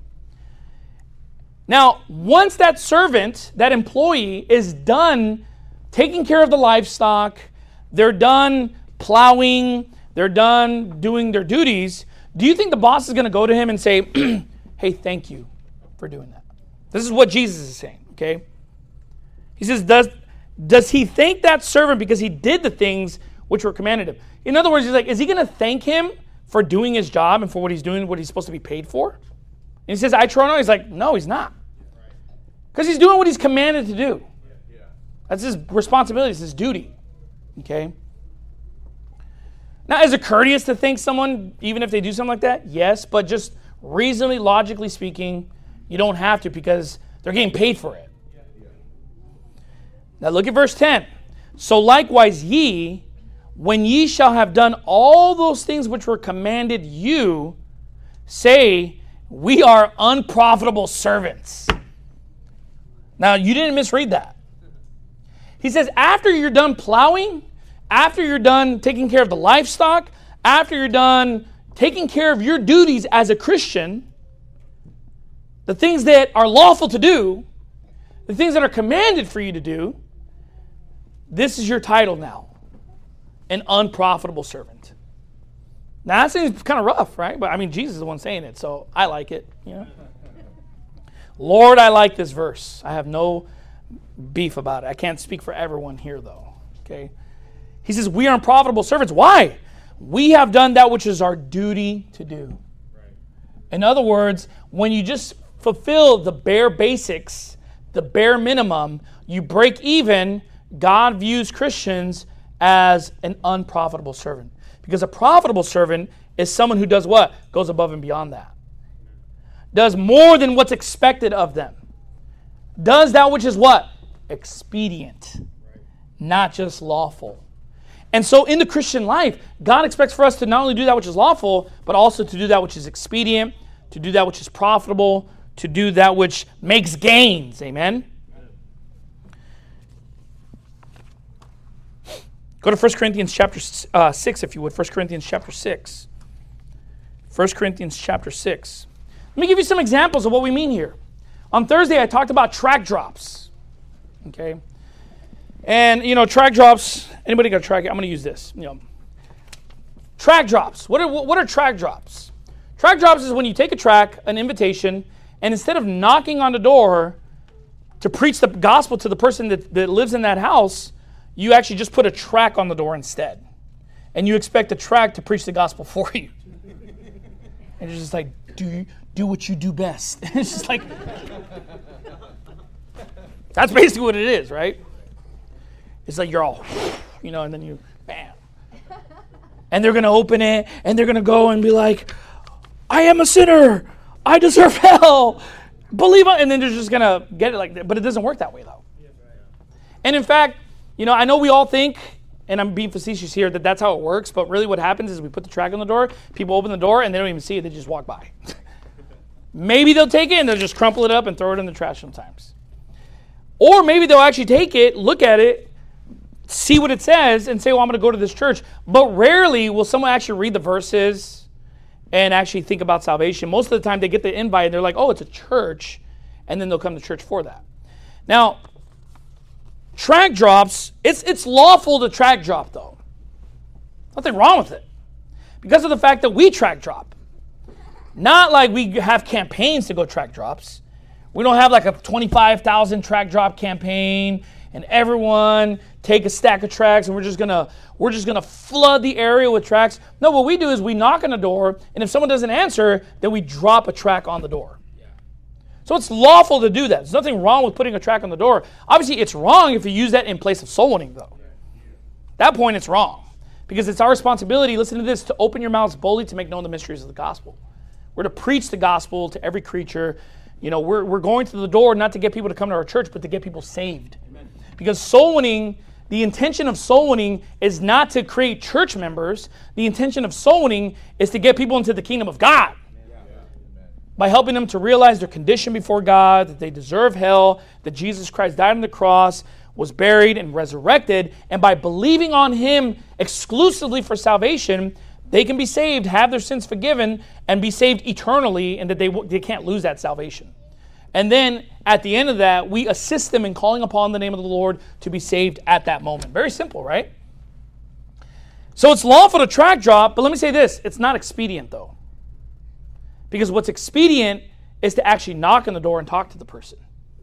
Now, once that servant, that employee, is done taking care of the livestock, they're done plowing, they're done doing their duties, do you think the boss is going to go to him and say, hey, thank you for doing that? This is what Jesus is saying, okay? He says, does he thank that servant because he did the things which were commanded him? In other words, he's like, is he going to thank him for doing his job and for what he's doing, what he's supposed to be paid for? And he says, I trow not. He's like, no, he's not. Because he's doing what he's commanded to do. That's his responsibility. It's his duty. Okay? Now, is it courteous to thank someone even if they do something like that? Yes, but just reasonably, logically speaking, you don't have to because they're getting paid for it. Now look at verse 10. So likewise ye, when ye shall have done all those things which were commanded you, say, we are unprofitable servants. Now, you didn't misread that. He says, after you're done plowing, after you're done taking care of the livestock, after you're done taking care of your duties as a Christian, the things that are lawful to do, the things that are commanded for you to do, this is your title now, an unprofitable servant. Now, that seems kind of rough, right? But, Jesus is the one saying it, so I like it, Lord, I like this verse. I have no beef about it. I can't speak for everyone here, though. Okay? He says, we are unprofitable servants. Why? We have done that which is our duty to do. Right. In other words, when you just fulfill the bare basics, the bare minimum, you break even, God views Christians as an unprofitable servant. Because a profitable servant is someone who does what? Goes above and beyond that. Does more than what's expected of them. Does that which is what? Expedient. Not just lawful. And so in the Christian life, God expects for us to not only do that which is lawful, but also to do that which is expedient, to do that which is profitable, to do that which makes gains. Amen? Go to 1 Corinthians chapter 6, if you would. 1 Corinthians chapter 6. 1 Corinthians chapter 6. Let me give you some examples of what we mean here. On Thursday, I talked about track drops. Okay? And, track drops, anybody got a track? I'm going to use this. Track drops. What are track drops? Track drops is when you take a track, an invitation, and instead of knocking on the door, to preach the gospel to the person that lives in that house, you actually just put a track on the door instead. And you expect the track to preach the gospel for you. And it's just like, do what you do best. It's just like, that's basically what it is, right? It's like you're all, and then you, bam. And they're going to open it, and they're going to go and be like, I am a sinner. I deserve hell. Believe it. And then they're just going to get it like that. But it doesn't work that way, though. And in fact, I know we all think, and I'm being facetious here, that that's how it works. But really what happens is we put the track on the door, people open the door, and they don't even see it. They just walk by. Maybe they'll take it, and they'll just crumple it up and throw it in the trash sometimes. Or maybe they'll actually take it, look at it, see what it says, and say, well, I'm going to go to this church. But rarely will someone actually read the verses and actually think about salvation. Most of the time they get the invite and they're like, oh, it's a church, and then they'll come to church for that. Now, track drops, it's lawful to track drop, though. Nothing wrong with it. Because of the fact that we track drop. Not like we have campaigns to go track drops. We don't have like a 25,000 track drop campaign and everyone take a stack of tracks and we're just gonna flood the area with tracks. No, what we do is we knock on the door, and if someone doesn't answer, then we drop a track on the door. So it's lawful to do that. There's nothing wrong with putting a track on the door. Obviously, it's wrong if you use that in place of soul winning, though. At that point, it's wrong. Because it's our responsibility, listen to this, to open your mouths boldly to make known the mysteries of the gospel. We're to preach the gospel to every creature. We're going to the door not to get people to come to our church, but to get people saved. Amen. Because soul winning, the intention of soul winning is not to create church members. The intention of soul winning is to get people into the kingdom of God. By helping them to realize their condition before God, that they deserve hell, that Jesus Christ died on the cross, was buried and resurrected, and by believing on Him exclusively for salvation, they can be saved, have their sins forgiven, and be saved eternally, and that they can't lose that salvation. And then, at the end of that, we assist them in calling upon the name of the Lord to be saved at that moment. Very simple, right? So it's lawful to track drop, but let me say this, it's not expedient, though. Because what's expedient is to actually knock on the door and talk to the person.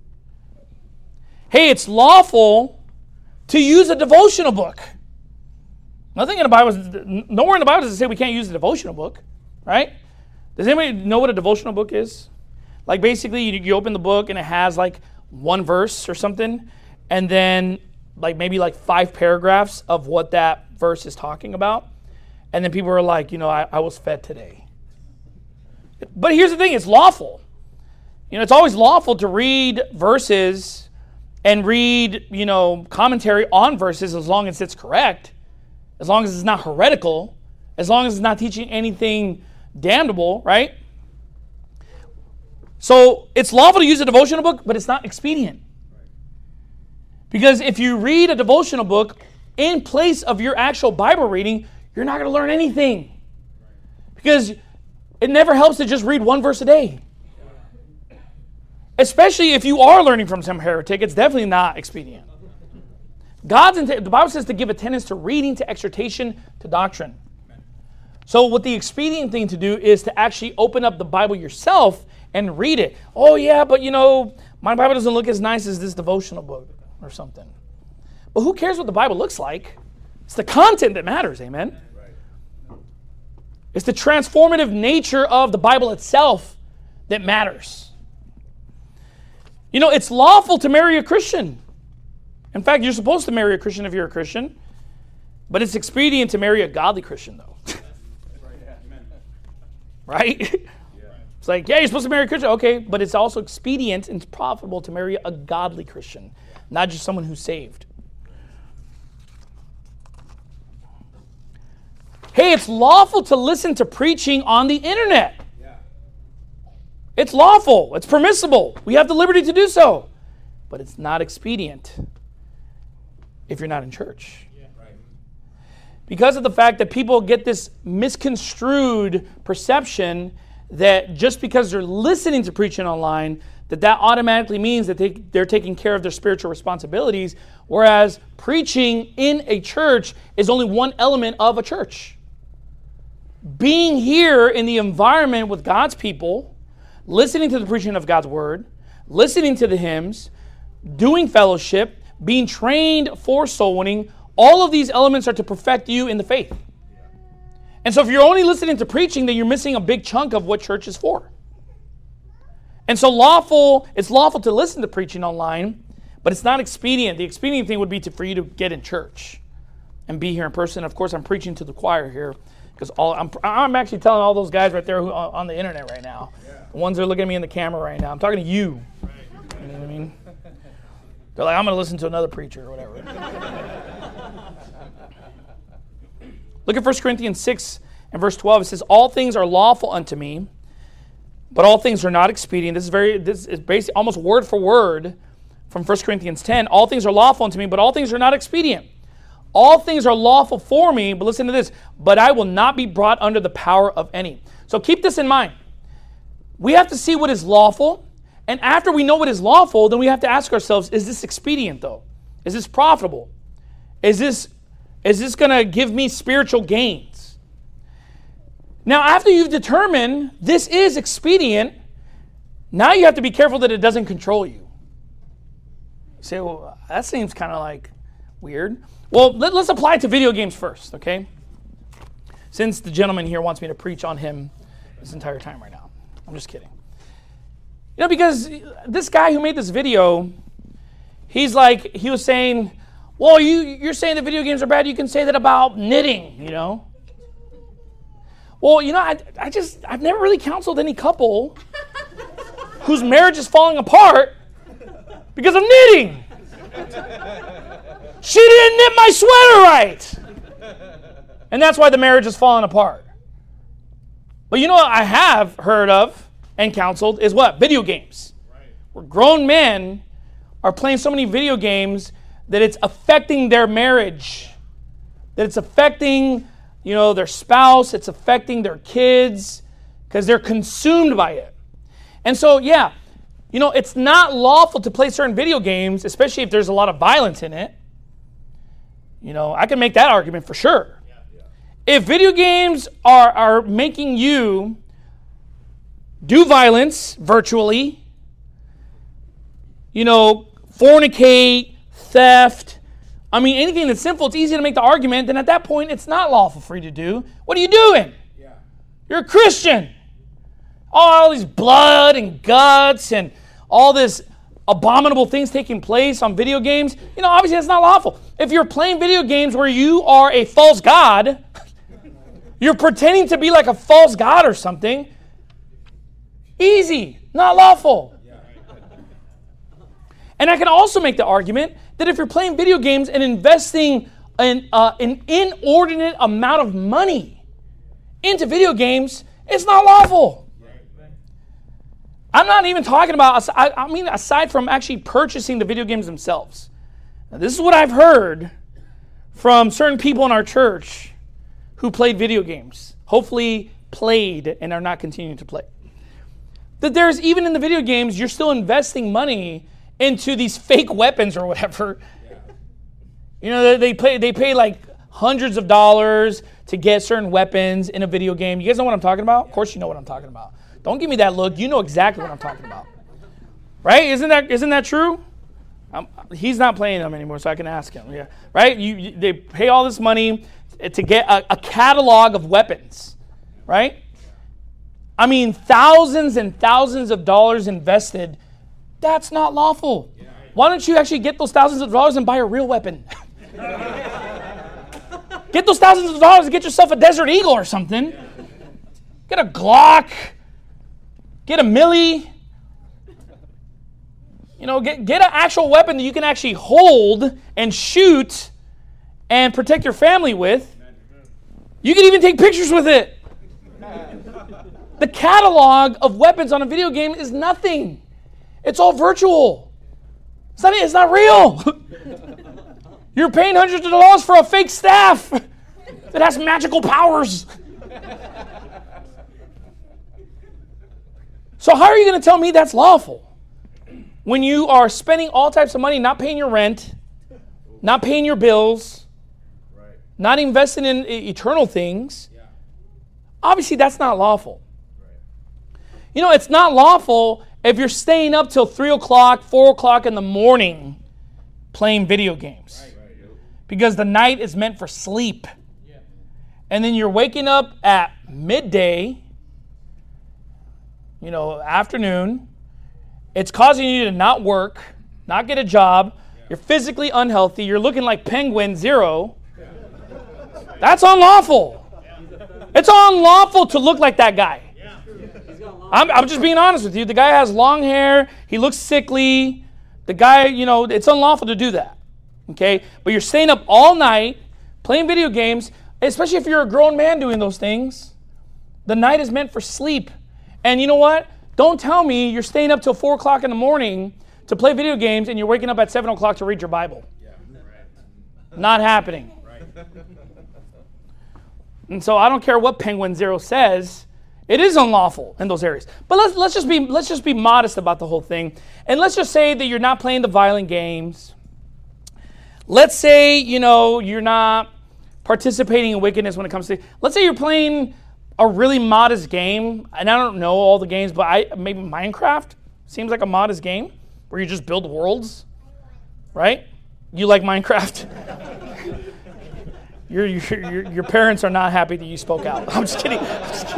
Hey, it's lawful to use a devotional book. Nowhere in the Bible does it say we can't use a devotional book, right? Does anybody know what a devotional book is? Like basically you open the book and it has like one verse or something, and then maybe 5 paragraphs of what that verse is talking about. And then people are like, I was fed today. But here's the thing, it's lawful. It's always lawful to read verses and read, commentary on verses as long as it's correct, as long as it's not heretical, as long as it's not teaching anything damnable, right? So it's lawful to use a devotional book, but it's not expedient. Because if you read a devotional book in place of your actual Bible reading, you're not going to learn anything. Because it never helps to just read one verse a day. Especially if you are learning from some heretic, it's definitely not expedient. The Bible says to give attendance to reading, to exhortation, to doctrine. So what the expedient thing to do is to actually open up the Bible yourself and read it. Oh yeah, but my Bible doesn't look as nice as this devotional book or something. But who cares what the Bible looks like? It's the content that matters, amen? It's the transformative nature of the Bible itself that matters. It's lawful to marry a Christian. In fact, you're supposed to marry a Christian if you're a Christian. But it's expedient to marry a godly Christian, though. Right? It's like, yeah, you're supposed to marry a Christian. Okay, but it's also expedient and profitable to marry a godly Christian, not just someone who's saved. Hey, it's lawful to listen to preaching on the internet. It's lawful. It's permissible. We have the liberty to do so. But it's not expedient if you're not in church. Because of the fact that people get this misconstrued perception that just because they're listening to preaching online, that automatically means that they're taking care of their spiritual responsibilities, whereas preaching in a church is only one element of a church. Being here in the environment with God's people, listening to the preaching of God's word, listening to the hymns, doing fellowship, being trained for soul winning, all of these elements are to perfect you in the faith. And so if you're only listening to preaching, then you're missing a big chunk of what church is for. And so it's lawful to listen to preaching online, but it's not expedient. The expedient thing would be for you to get in church and be here in person. Of course, I'm preaching to the choir here because I'm actually telling all those guys right there who on the internet right now, the ones that are looking at me in the camera right now. I'm talking to you. You know what I mean? They're like, I'm going to listen to another preacher or whatever. Look at 1 Corinthians 6 and verse 12. It says, all things are lawful unto me, but all things are not expedient. This is basically almost word for word from 1 Corinthians 10. All things are lawful unto me, but all things are not expedient. All things are lawful for me, but listen to this, but I will not be brought under the power of any. So keep this in mind. We have to see what is lawful, and after we know what is lawful, then we have to ask ourselves, is this expedient though? Is this profitable? Is this going to give me spiritual gains? Now, after you've determined this is expedient, now you have to be careful that it doesn't control you. You say, well, that seems kind of like weird. Well, let's apply it to video games first, okay? Since the gentleman here wants me to preach on him this entire time right now. I'm just kidding. You know, because this guy who made this video, he was saying, well, you're saying that video games are bad. You can say that about knitting, you know. Well, you know, I've never really counseled any couple whose marriage is falling apart because of knitting. She didn't knit my sweater right. And that's why the marriage is falling apart. But you know what I have heard of and counseled is what? Video games. Where grown men are playing so many video games that it's affecting their marriage, that it's affecting, you know, their spouse, it's affecting their kids, because they're consumed by it. And so, yeah, you know, it's not lawful to play certain video games, especially if there's a lot of violence in it. You know, I can make that argument for sure. If video games are making you do violence virtually, you know, fornicate, theft, I mean, anything that's sinful, it's easy to make the argument, then at that point, it's not lawful for you to do. What are you doing? Yeah. You're a Christian. All these blood and guts and all this abominable things taking place on video games, you know, obviously that's not lawful. If you're playing video games where you are a false god, you're pretending to be like a false god or something, easy, not lawful. And I can also make the argument that if you're playing video games and investing an inordinate amount of money into video games, it's not lawful. I'm not even talking about, I mean, aside from actually purchasing the video games themselves. Now, this is what I've heard from certain people in our church who played video games, hopefully played and are not continuing to play. That there's, even in the video games, you're still investing money into these fake weapons or whatever. You know, they pay like hundreds of dollars to get certain weapons in a video game. You guys know what I'm talking about? Of course you know what I'm talking about. Don't give me that look. You know exactly what I'm talking about. Right? Isn't that true? He's not playing them anymore, so I can ask him. Yeah. Right? They pay all this money to get a catalog of weapons. Right? I mean, thousands and thousands of dollars invested. That's not lawful. Why don't you actually get those thousands of dollars and buy a real weapon? Get those thousands of dollars and get yourself a Desert Eagle or something. Get a Glock. Get a Millie. You know, get an actual weapon that you can actually hold and shoot and protect your family with. You can even take pictures with it. The catalog of weapons on a video game is nothing. It's all virtual. It's not real. You're paying hundreds of dollars for a fake staff that has magical powers. So how are you going to tell me that's lawful? When you are spending all types of money, not paying your rent, not paying your bills, not investing in eternal things, obviously that's not lawful. You know, it's not lawful if you're staying up till 3 o'clock, 4 o'clock in the morning playing video games. Because the night is meant for sleep. And then you're waking up at midday, afternoon. It's causing you to not work, not get a job. You're physically unhealthy. You're looking like Penguin Zero. That's unlawful. It's unlawful to look like that guy. I'm just being honest with you. The guy has long hair. He looks sickly. The guy, it's unlawful to do that. Okay? But you're staying up all night playing video games, especially if you're a grown man doing those things. The night is meant for sleep. And you know what? Don't tell me you're staying up till 4 o'clock in the morning to play video games and you're waking up at 7 o'clock to read your Bible. Not happening. And so I don't care what Penguin Zero says. It is unlawful in those areas. But let's just be modest about the whole thing. And let's just say that you're not playing the violent games. Let's say, you're not participating in wickedness when it comes to... Let's say you're playing a really modest game. And I don't know all the games, but maybe Minecraft seems like a modest game where you just build worlds. Right? You like Minecraft? Your parents are not happy that you spoke out. I'm just kidding.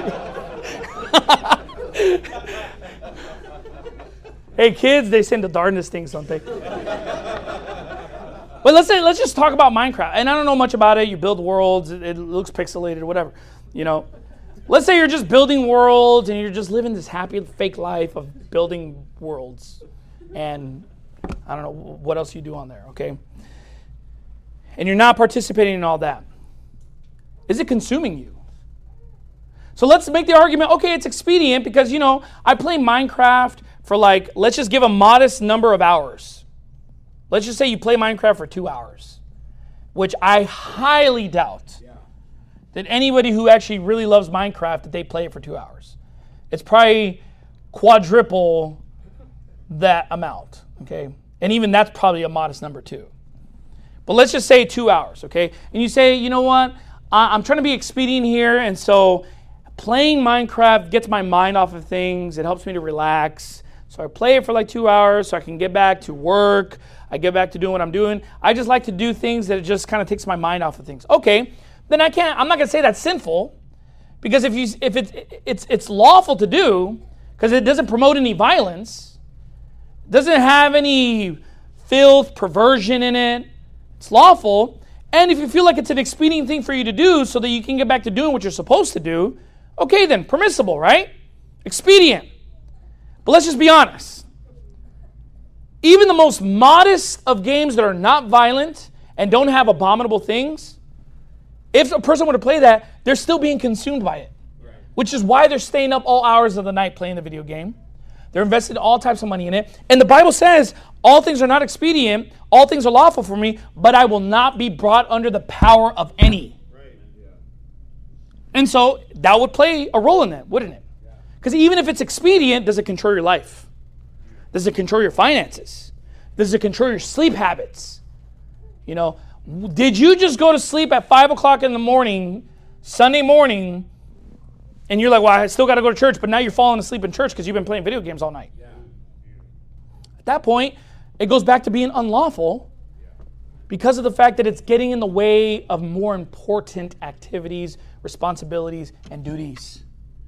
Hey kids, they send the darndest things, don't they? But let's just talk about Minecraft. And I don't know much about it. You build worlds. It looks pixelated or whatever. Let's say you're just building worlds and you're just living this happy fake life of building worlds. And I don't know what else you do on there, okay? And you're not participating in all that. Is it consuming you? So let's make the argument, okay, it's expedient because, I play Minecraft for let's just give a modest number of hours. Let's just say you play Minecraft for 2 hours, which I highly doubt that anybody who actually really loves Minecraft, that they play it for 2 hours. It's probably quadruple that amount, okay? And even that's probably a modest number too. But let's just say 2 hours, okay? And you say, you know what? I'm trying to be expedient here, and so playing Minecraft gets my mind off of things. It helps me to relax. So I play it for 2 hours so I can get back to work. I get back to doing what I'm doing. I just like to do things that just kind of takes my mind off of things. Okay, then I'm not going to say that's sinful, because if it's lawful to do, because it doesn't promote any violence, doesn't have any filth, perversion in it. It's lawful. And if you feel like it's an expedient thing for you to do so that you can get back to doing what you're supposed to do, okay then, permissible, right? Expedient. But let's just be honest. Even the most modest of games that are not violent and don't have abominable things, if a person were to play that, they're still being consumed by it. Right. Which is why they're staying up all hours of the night playing the video game. They're investing all types of money in it. And the Bible says, all things are not expedient, all things are lawful for me, but I will not be brought under the power of any. Right. Yeah. And so that would play a role in that, wouldn't it? Because even if it's expedient, does it control your life? Does it control your finances? Does it control your sleep habits? Did you just go to sleep at 5 o'clock in the morning, Sunday morning, and you're like, well, I still got to go to church, but now you're falling asleep in church because you've been playing video games all night. Yeah. At that point, it goes back to being unlawful because of the fact that it's getting in the way of more important activities, responsibilities, and duties.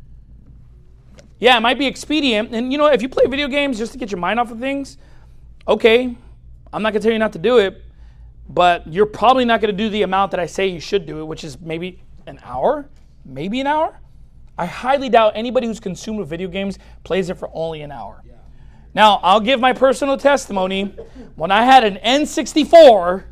Yeah, it might be expedient. And, if you play video games just to get your mind off of things, okay, I'm not going to tell you not to do it, but you're probably not going to do the amount that I say you should do it, which is maybe an hour, maybe an hour. I highly doubt anybody who's consumed with video games plays it for only an hour. Yeah. Now, I'll give my personal testimony. When I had an N64,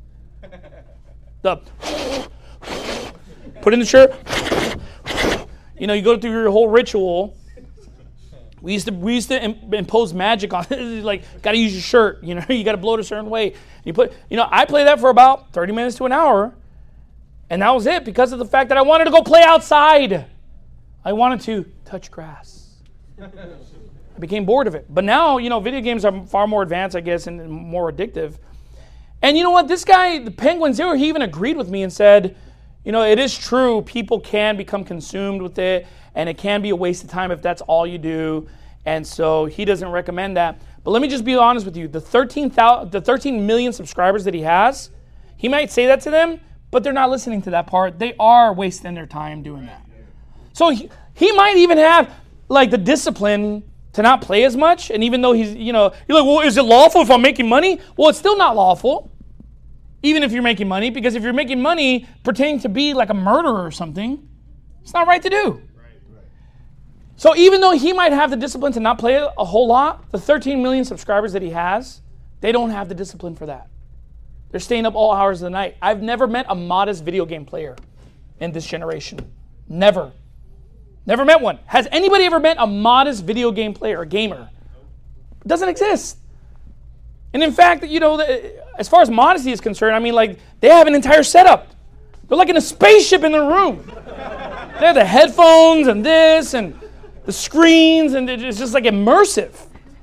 put in the shirt, you go through your whole ritual. We used to impose magic on it. Got to use your shirt. You got to blow it a certain way. I played that for about 30 minutes to an hour, and that was it because of the fact that I wanted to go play outside. I wanted to touch grass. I became bored of it. But now, video games are far more advanced, I guess, and more addictive. And you know what? This guy, the Penguin Zero, he even agreed with me and said, it is true. People can become consumed with it, and it can be a waste of time if that's all you do. And so he doesn't recommend that. But let me just be honest with you. The 13 million subscribers that he has, he might say that to them, but they're not listening to that part. They are wasting their time doing that. So he might even have like the discipline to not play as much. And even though he's, you're like, well, is it lawful if I'm making money? Well, it's still not lawful, even if you're making money, because if you're making money pretending to be like a murderer or something, it's not right to do. So even though he might have the discipline to not play a whole lot, the 13 million subscribers that he has, they don't have the discipline for that. They're staying up all hours of the night. I've never met a modest video game player in this generation. Never. Never met one. Has anybody ever met a modest video game player, a gamer? It doesn't exist. And in fact, as far as modesty is concerned, I mean, like, they have an entire setup. They're like in a spaceship in their room. They have the headphones and this and the screens, and it's just like immersive.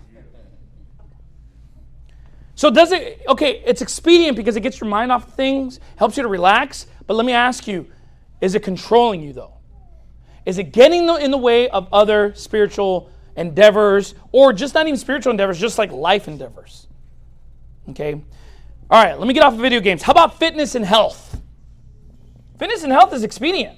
So it's expedient because it gets your mind off of things, helps you to relax, but let me ask you, is it controlling you though? Is it getting in the way of other spiritual endeavors, or just not even spiritual endeavors, just like life endeavors? Okay? All right, let me get off of video games. How about fitness and health? Fitness and health is expedient.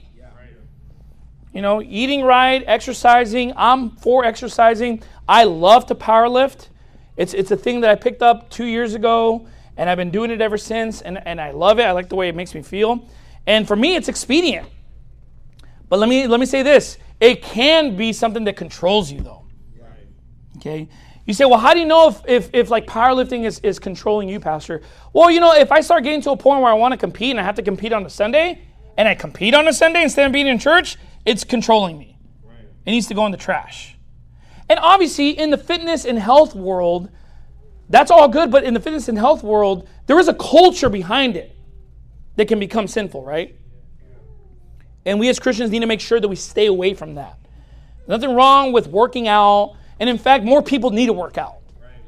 Eating right, exercising. I'm for exercising. I love to power lift. It's a thing that I picked up 2 years ago, and I've been doing it ever since, and I love it. I like the way it makes me feel. And for me, it's expedient. But let me say this. It can be something that controls you, though. Okay? You say, well, how do you know if like powerlifting is controlling you, Pastor? Well, if I start getting to a point where I want to compete and I have to compete on a Sunday, and I compete on a Sunday instead of being in church, it's controlling me. It needs to go in the trash. And obviously, in the fitness and health world, that's all good, but in the fitness and health world, there is a culture behind it that can become sinful, right? And we as Christians need to make sure that we stay away from that. Nothing wrong with working out, and in fact, more people need to work out.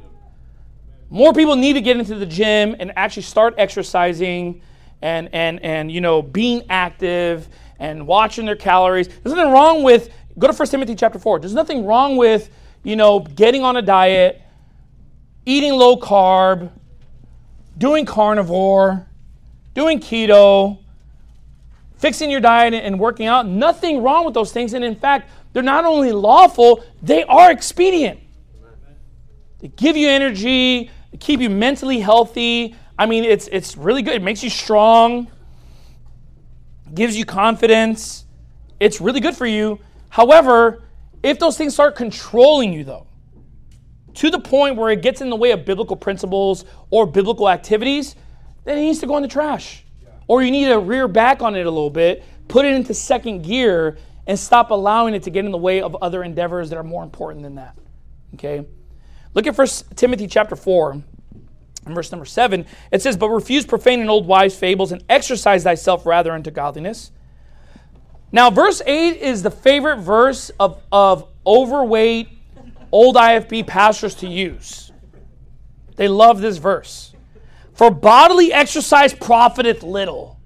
More people need to get into the gym and actually start exercising and being active and watching their calories. There's nothing wrong with, go to 1 Timothy chapter 4. There's nothing wrong with, getting on a diet, eating low carb, doing carnivore, doing keto, fixing your diet and working out. Nothing wrong with those things. And in fact, they're not only lawful, they are expedient. They give you energy, they keep you mentally healthy. I mean, it's really good. It makes you strong, gives you confidence. It's really good for you. However, if those things start controlling you, though, to the point where it gets in the way of biblical principles or biblical activities, then it needs to go in the trash. Or you need to rear back on it a little bit, put it into second gear, and stop allowing it to get in the way of other endeavors that are more important than that. Okay? Look at 1 Timothy chapter 4. In verse number 7, it says, but refuse profane and old wives' fables, and exercise thyself rather unto godliness. Now, verse 8 is the favorite verse of overweight, old IFB pastors to use. They love this verse. For bodily exercise profiteth little,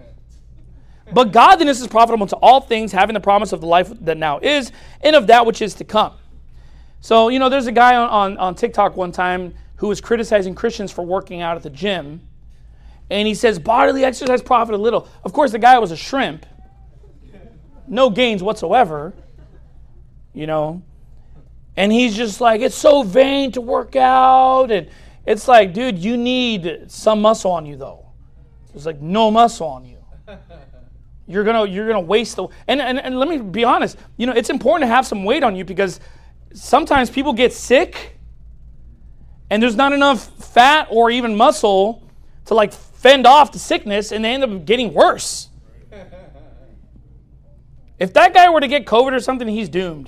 but godliness is profitable to all things, having the promise of the life that now is, and of that which is to come. So, there's a guy on TikTok one time who was criticizing Christians for working out at the gym. And he says, bodily exercise profit a little. Of course, the guy was a shrimp. No gains whatsoever. And he's just like, it's so vain to work out. And it's like, dude, you need some muscle on you, though. There's like no muscle on you. You're gonna waste the... And let me be honest. It's important to have some weight on you because sometimes people get sick and there's not enough fat or even muscle to like fend off the sickness, and they end up getting worse. If that guy were to get COVID or something, he's doomed.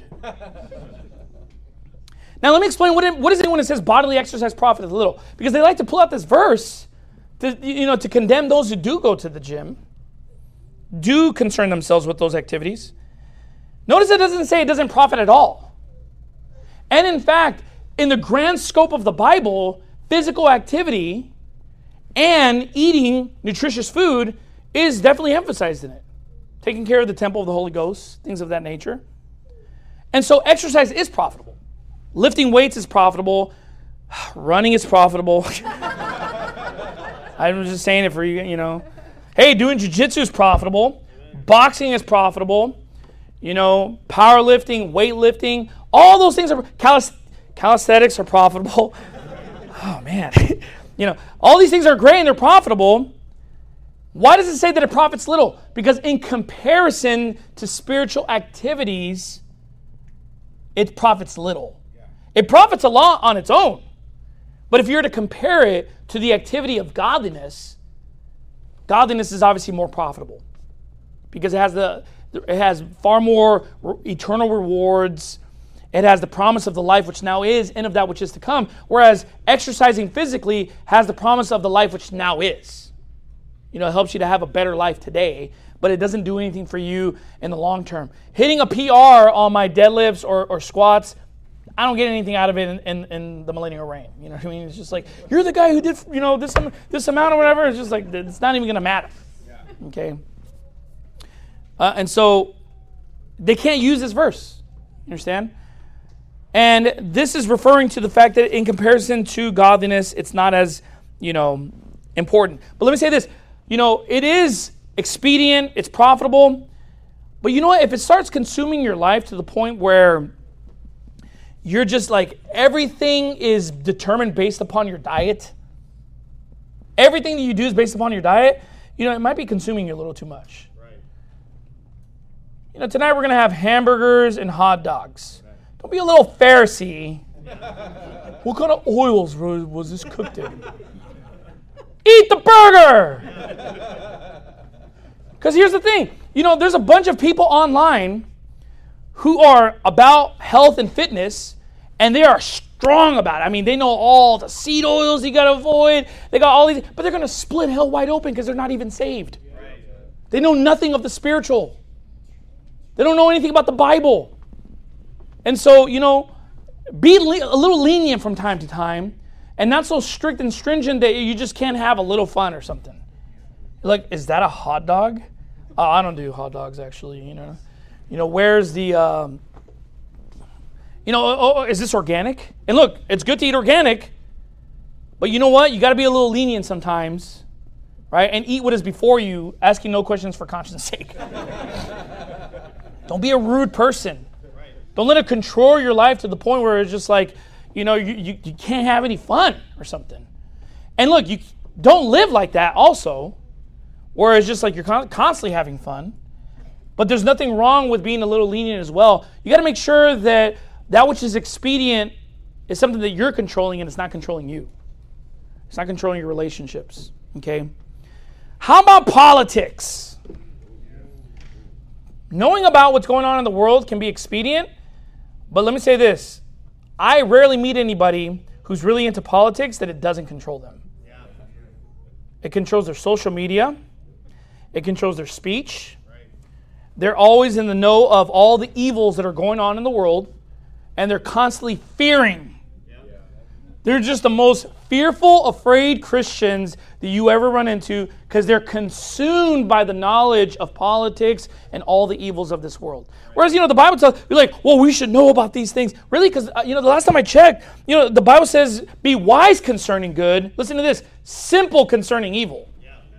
Now let me explain what does it when it says bodily exercise profiteth little? Because they like to pull out this verse to condemn those who do go to the gym, do concern themselves with those activities. Notice it doesn't say it doesn't profit at all. And in fact, in the grand scope of the Bible, physical activity and eating nutritious food is definitely emphasized in it. Taking care of the temple of the Holy Ghost, things of that nature. And so exercise is profitable. Lifting weights is profitable. Running is profitable. I'm just saying it for you, you know. Hey, doing jiu-jitsu is profitable. Boxing is profitable. You know, powerlifting, weightlifting, all those things are calisthenics are profitable. Oh man. You know, all these things are great and they're profitable. Why does it say that it profits little? Because in comparison to spiritual activities, it profits little. It profits a lot on its own. But if you were to compare it to the activity of godliness, godliness is obviously more profitable because it has far more eternal rewards. It has the promise of the life which now is and of that which is to come. Whereas exercising physically has the promise of the life which now is. You know, it helps you to have a better life today, but it doesn't do anything for you in the long term. Hitting a PR on my deadlifts or squats, I don't get anything out of it in the millennial reign. You know what I mean? It's just like, you're the guy who did, you know, this amount or whatever. It's just like, it's not even going to matter. Okay? And so they can't use this verse. You understand? And this is referring to the fact that in comparison to godliness, it's not as, you know, important. But let me say this. You know, it is expedient, it's profitable. But you know what? If it starts consuming your life to the point where you're just like, everything is determined based upon your diet. Everything that you do is based upon your diet. You know, it might be consuming you a little too much. Right. You know, tonight we're going to have hamburgers and hot dogs. Right. Don't be a little Pharisee. What kind of oils was this cooked in? Eat the burger! Because here's the thing. You know, there's a bunch of people online who are about health and fitness, and they are strong about it. I mean, they know all the seed oils you got to avoid. They got all these, but they're going to split hell wide open because they're not even saved. Right. They know nothing of the spiritual. They don't know anything about the Bible. And so, you know, be a little lenient from time to time and not so strict and stringent that you just can't have a little fun or something. Like, is that a hot dog? I don't do hot dogs, actually, you know. You know, where's the, is this organic? And look, it's good to eat organic, but you know what? You got to be a little lenient sometimes, right? And eat what is before you, asking no questions for conscience sake. Don't be a rude person. Don't let it control your life to the point where it's just like, you know, you can't have any fun or something. And look, you don't live like that also, where it's just like you're constantly having fun. But there's nothing wrong with being a little lenient as well. You got to make sure that that which is expedient is something that you're controlling and it's not controlling you. It's not controlling your relationships, okay? How about politics? Knowing about what's going on in the world can be expedient, but let me say this. I rarely meet anybody who's really into politics that it doesn't control them. It controls their social media. It controls their speech. They're always in the know of all the evils that are going on in the world, and they're constantly fearing. They're just the most fearful, afraid Christians that you ever run into because they're consumed by the knowledge of politics and all the evils of this world. Whereas, you know, the Bible tells, you're like, well, we should know about these things. Really? Because, you know, the last time I checked, you know, the Bible says, be wise concerning good. Listen to this, simple concerning evil.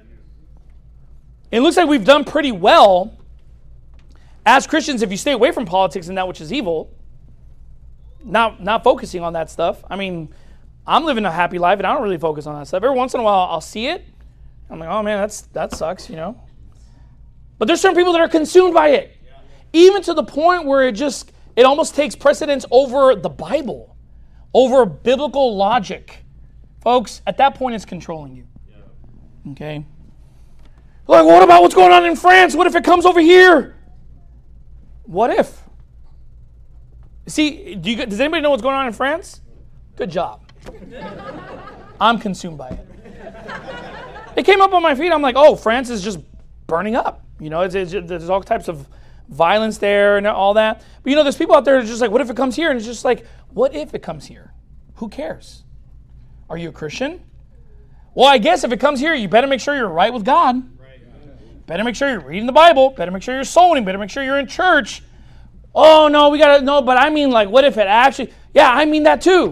It looks like we've done pretty well as Christians if you stay away from politics and that which is evil, not focusing on that stuff. I mean, I'm living a happy life and I don't really focus on that stuff. Every once in a while I'll see it. I'm like, oh man, that sucks, you know. But there's certain people that are consumed by it. Even to the point where it almost takes precedence over the Bible, over biblical logic. Folks, at that point it's controlling you. Okay? Like, what about what's going on in France? What if it comes over here? What if? See, does anybody know what's going on in France? Good job. I'm consumed by it. It came up on my feed. I'm like, oh, France is just burning up. You know, there's all types of violence there and all that. But, you know, there's people out there that are just like, what if it comes here? And it's just like, what if it comes here? Who cares? Are you a Christian? Well, I guess if it comes here, you better make sure you're right with God. Better make sure you're reading the Bible. Better make sure you're sowing. Better make sure you're in church. Oh, no, but I mean, like, what if it actually... Yeah, I mean that too.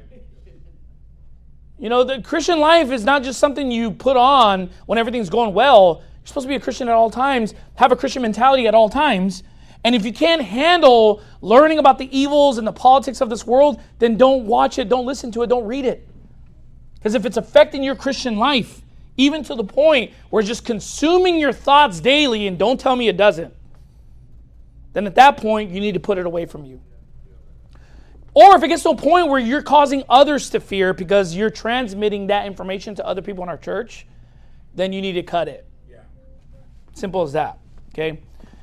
You know, the Christian life is not just something you put on when everything's going well. You're supposed to be a Christian at all times, have a Christian mentality at all times. And if you can't handle learning about the evils and the politics of this world, then don't watch it, don't listen to it, don't read it. Because if it's affecting your Christian life, even to the point where it's just consuming your thoughts daily, and don't tell me it doesn't, then at that point, you need to put it away from you. Or if it gets to a point where you're causing others to fear because you're transmitting that information to other people in our church, then you need to cut it. Yeah. Simple as that, okay?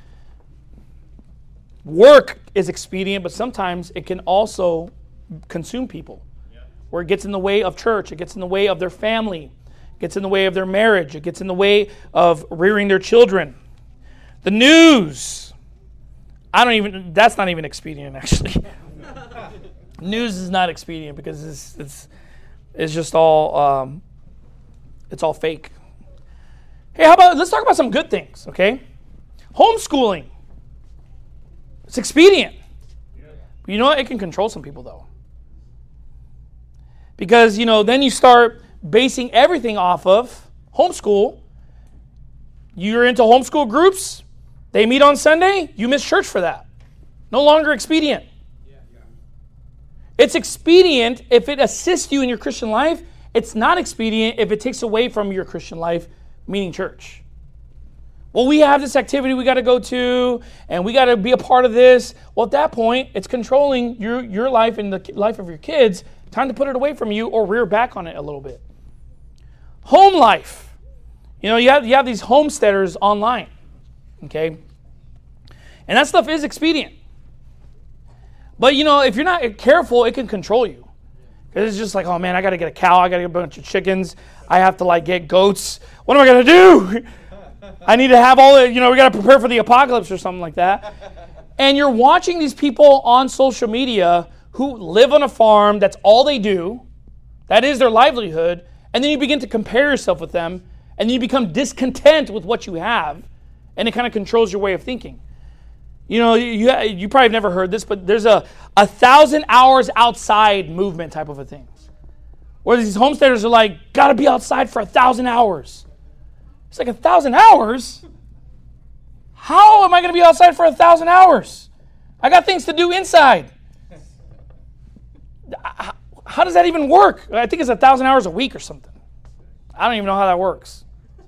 Work is expedient, but sometimes it can also consume people. Yeah. Where it gets in the way of church, it gets in the way of their family, it gets in the way of their marriage, it gets in the way of rearing their children. The news. That's not even expedient, actually. News is not expedient because it's just all it's all fake. Hey, let's talk about some good things, okay? Homeschooling. It's expedient. But you know what? It can control some people though. Because, then you start basing everything off of homeschool. You're into homeschool groups. They meet on Sunday. You miss church for that. No longer expedient. It's expedient if it assists you in your Christian life. It's not expedient if it takes away from your Christian life, meaning church. Well, we have this activity we got to go to, and we got to be a part of this. Well, at that point, it's controlling your life and the life of your kids. Time to put it away from you or rear back on it a little bit. Home life. You have these homesteaders online, okay? And that stuff is expedient. But, if you're not careful, it can control you. Because it's just like, oh, man, I got to get a cow. I got to get a bunch of chickens. I have to, get goats. What am I going to do? I need to have all the, we got to prepare for the apocalypse or something like that. And you're watching these people on social media who live on a farm. That's all they do. That is their livelihood. And then you begin to compare yourself with them. And then you become discontent with what you have. And it kind of controls your way of thinking. You probably have never heard this, but there's a 1,000 hours outside movement type of a thing. Where these homesteaders are like, got to be outside for 1,000 hours. It's like 1,000 hours? How am I going to be outside for 1,000 hours? I got things to do inside. How does that even work? I think it's 1,000 hours a week or something. I don't even know how that works.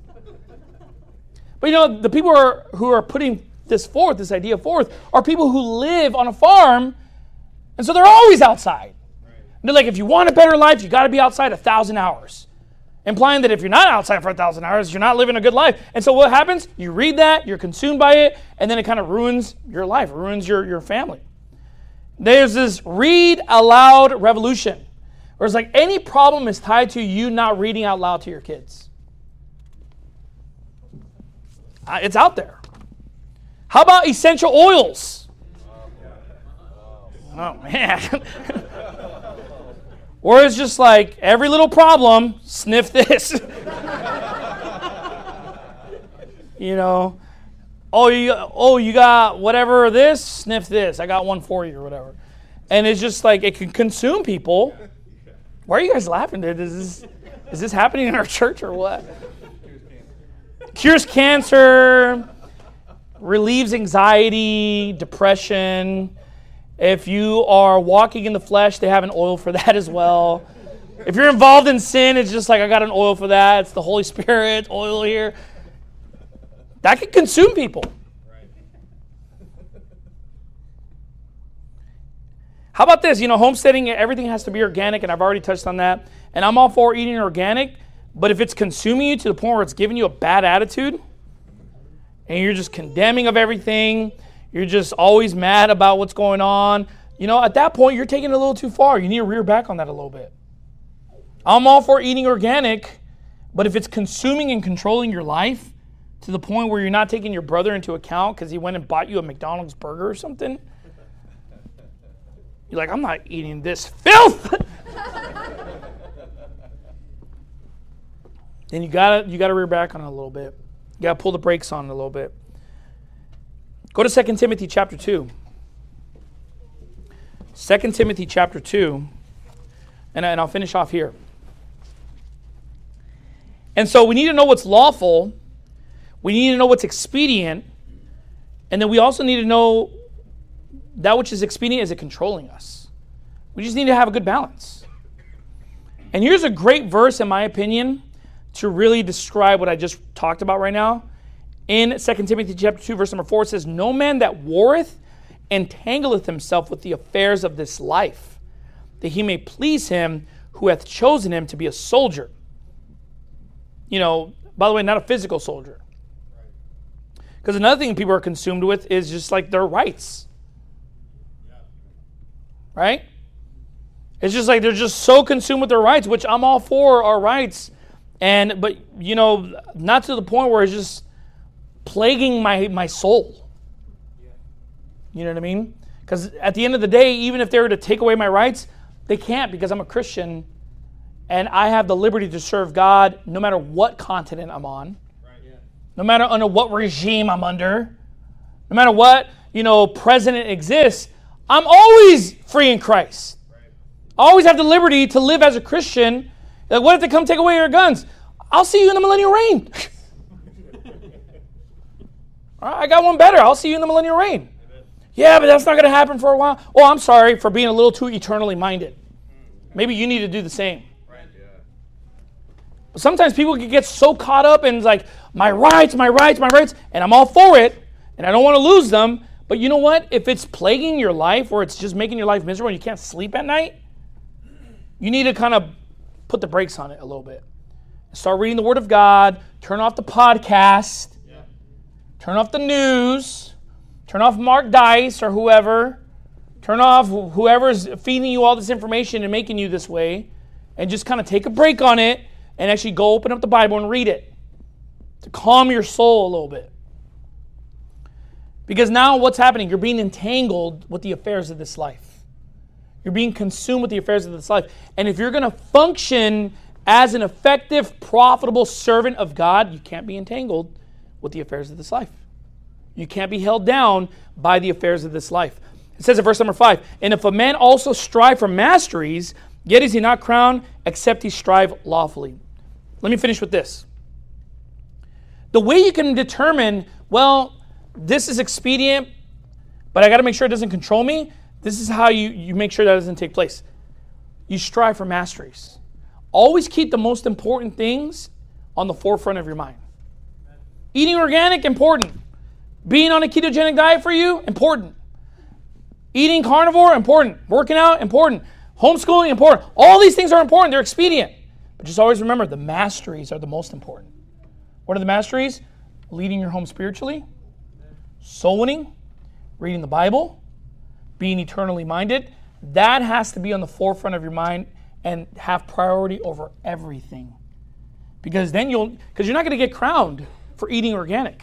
But the people who are putting this idea forth, are people who live on a farm, and so they're always outside. Right. They're like, if you want a better life, you got to be outside 1,000 hours. Implying that if you're not outside for 1,000 hours, you're not living a good life. And so what happens? You read that, you're consumed by it, and then it kind of ruins your life, ruins your family. There's this read aloud revolution, where it's like any problem is tied to you not reading out loud to your kids. It's out there. How about essential oils? Oh, man. Or it's just like, every little problem, sniff this. You got whatever this, sniff this. I got one for you or whatever. And it's just like, it can consume people. Why are you guys laughing, dude? Is this happening in our church or what? Cures cancer. Relieves anxiety, depression. If you are walking in the flesh, they have an oil for that as well. If you're involved in sin, it's just like, I got an oil for that. It's the Holy Spirit oil here. That can consume people. How about this? Homesteading, everything has to be organic, and I've already touched on that. And I'm all for eating organic, but if it's consuming you to the point where it's giving you a bad attitude, and you're just condemning of everything, you're just always mad about what's going on, at that point, you're taking it a little too far. You need to rear back on that a little bit. I'm all for eating organic, but if it's consuming and controlling your life to the point where you're not taking your brother into account because he went and bought you a McDonald's burger or something, you're like, I'm not eating this filth. Then you gotta rear back on it a little bit. You got to pull the brakes on it a little bit. Go to 2 Timothy chapter 2. 2 Timothy chapter 2, and I'll finish off here. And so we need to know what's lawful, we need to know what's expedient, and then we also need to know that which is expedient, is it controlling us? We just need to have a good balance. And here's a great verse, in my opinion, to really describe what I just talked about right now. In 2 Timothy chapter 2, verse number 4, it says, "No man that warreth entangleth himself with the affairs of this life, that he may please him who hath chosen him to be a soldier." You know, by the way, not a physical soldier. Because another thing people are consumed with is just like their rights. Right? It's just like they're just so consumed with their rights, which I'm all for our rights. But you know, not to the point where it's just plaguing my soul. You know what I mean? Because at the end of the day, even if they were to take away my rights, they can't, because I'm a Christian and I have the liberty to serve God no matter what continent I'm on, no matter under what regime I'm under, no matter what, president exists. I'm always free in Christ. I always have the liberty to live as a Christian. Like, what if they come take away your guns? I'll see you in the millennial reign. All right, I got one better. I'll see you in the millennial reign. Yeah, but that's not going to happen for a while. Oh, I'm sorry for being a little too eternally minded. Maybe you need to do the same. But sometimes people can get so caught up in like, my rights, and I'm all for it, and I don't want to lose them. But you know what? If it's plaguing your life, or it's just making your life miserable and you can't sleep at night, you need to kind of put the brakes on it a little bit. Start reading the Word of God. Turn off the podcast. Turn off the news. Turn off Mark Dice or whoever. Turn off whoever's feeding you all this information and making you this way. And just kind of take a break on it and actually go open up the Bible and read it. To calm your soul a little bit. Because now what's happening? You're being entangled with the affairs of this life. You're being consumed with the affairs of this life. And if you're going to function as an effective, profitable servant of God, you can't be entangled with the affairs of this life. You can't be held down by the affairs of this life. It says in verse number 5, "And if a man also strive for masteries, yet is he not crowned, except he strive lawfully." Let me finish with this. The way you can determine, well, this is expedient, but I got to make sure it doesn't control me. This is how you make sure that doesn't take place. You strive for masteries. Always keep the most important things on the forefront of your mind. Eating organic, important. Being on a ketogenic diet for you, important. Eating carnivore, important. Working out, important. Homeschooling, important. All these things are important. They're expedient. But just always remember, the masteries are the most important. What are the masteries? Leading your home spiritually, soul winning, reading the Bible, being eternally minded. That has to be on the forefront of your mind and have priority over everything. Because then you're not going to get crowned for eating organic.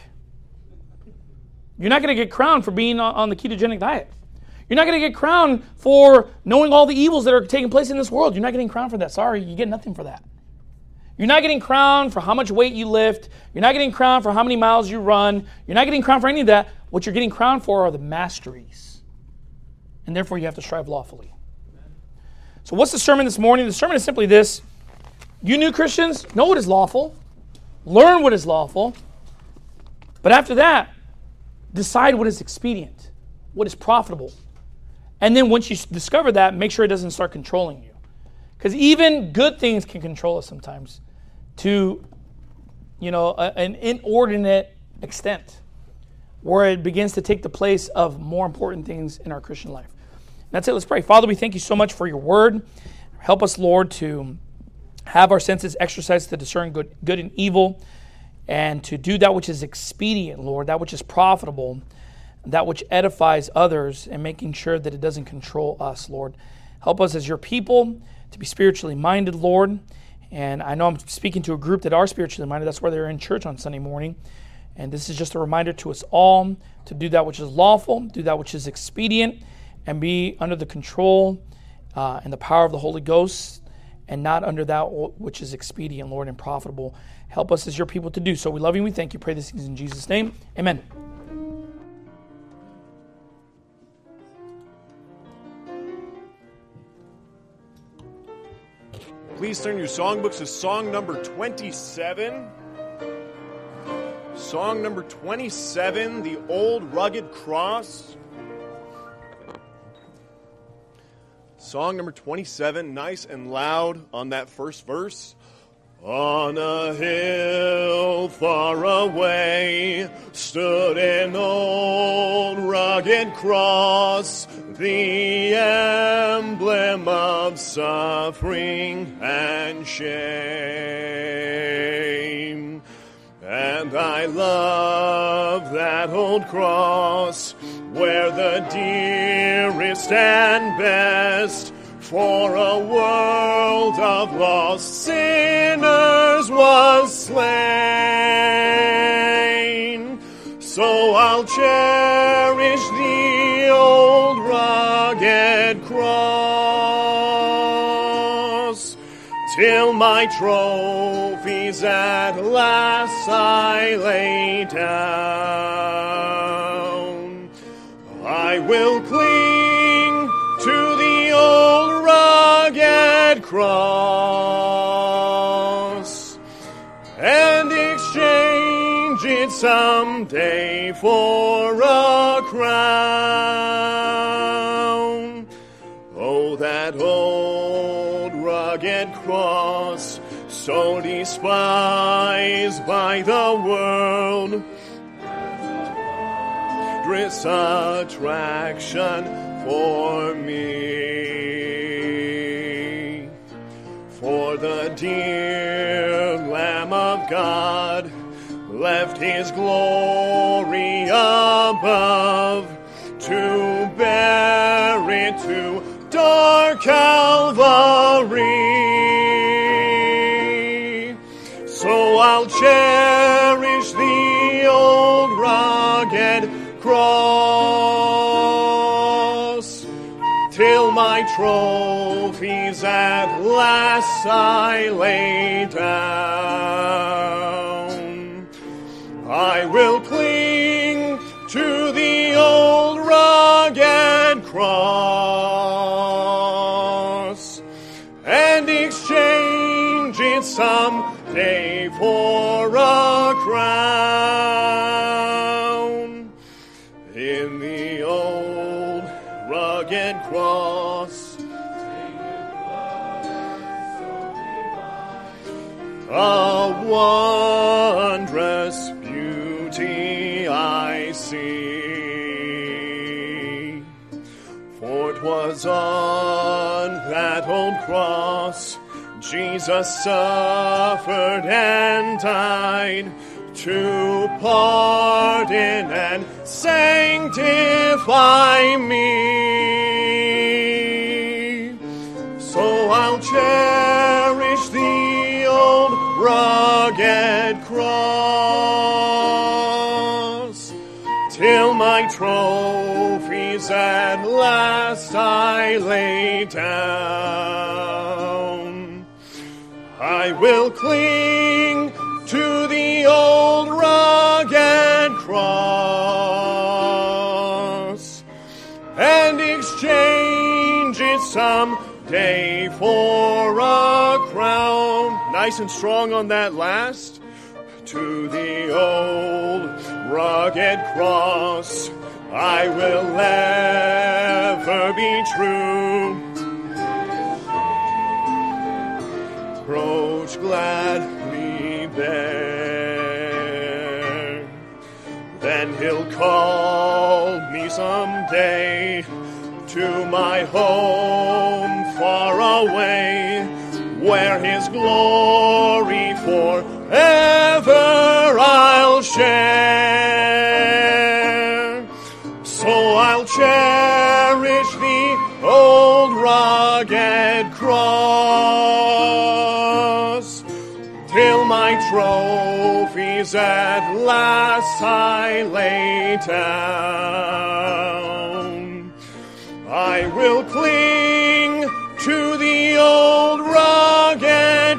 You're not going to get crowned for being on the ketogenic diet. You're not going to get crowned for knowing all the evils that are taking place in this world. You're not getting crowned for that. Sorry, you get nothing for that. You're not getting crowned for how much weight you lift. You're not getting crowned for how many miles you run. You're not getting crowned for any of that. What you're getting crowned for are the masteries. And therefore, you have to strive lawfully. So what's the sermon this morning? The sermon is simply this. You new Christians, know what is lawful. Learn what is lawful. But after that, decide what is expedient, what is profitable. And then once you discover that, make sure it doesn't start controlling you. Because even good things can control us sometimes to, an inordinate extent, where it begins to take the place of more important things in our Christian life. That's it. Let's pray. Father, we thank you so much for your word. Help us, Lord, to have our senses exercised to discern good and evil, and to do that which is expedient, Lord, that which is profitable, that which edifies others, and making sure that it doesn't control us, Lord. Help us as your people to be spiritually minded, Lord. And I know I'm speaking to a group that are spiritually minded. That's why they're in church on Sunday morning. And this is just a reminder to us all to do that which is lawful, do that which is expedient, and be under the control and the power of the Holy Ghost, and not under that which is expedient, Lord, and profitable. Help us as your people to do so. We love you and we thank you. Pray these things in Jesus' name. Amen. Please turn your songbooks to song number 27. Song number 27, The Old Rugged Cross. Song number 27, nice and loud on that first verse. On a hill far away stood an old rugged cross, the emblem of suffering and shame. And I love that old cross, where the dearest and best for a world of lost sinners was slain. So I'll cherish the old rugged cross till my trophies at last I lay down. I will cling to the old rugged cross and exchange it someday for a crown. Oh, that old rugged cross, so despised by the world, this attraction for me. For the dear Lamb of God left his glory above to bear it to dark Calvary. So I'll cherish the old rugged cross till my trophies at last I lay down. I will cling to the old rugged cross and exchange it someday for a crown. In the old rugged cross, a wondrous beauty I see. For 'twas on that old cross Jesus suffered and died to pardon and sanctify me. So I'll cherish the old rugged cross till my trophies at last I lay down. I will cling to the old rugged cross and exchange it someday for a crown. Nice and strong on that last. To the old rugged cross I will ever be true. Approach gladly there. Then he'll call me someday to my home far away, where his glory forever I'll share. So I'll cherish the old rugged cross till my trophies at last I lay down. I will cling to the old rugged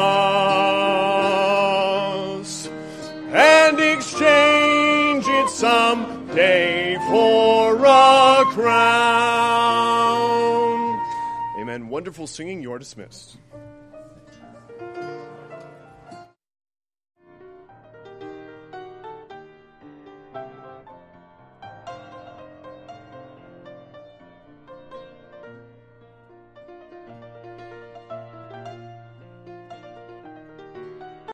cross and exchange it someday for a crown. Amen. Wonderful singing. You are dismissed.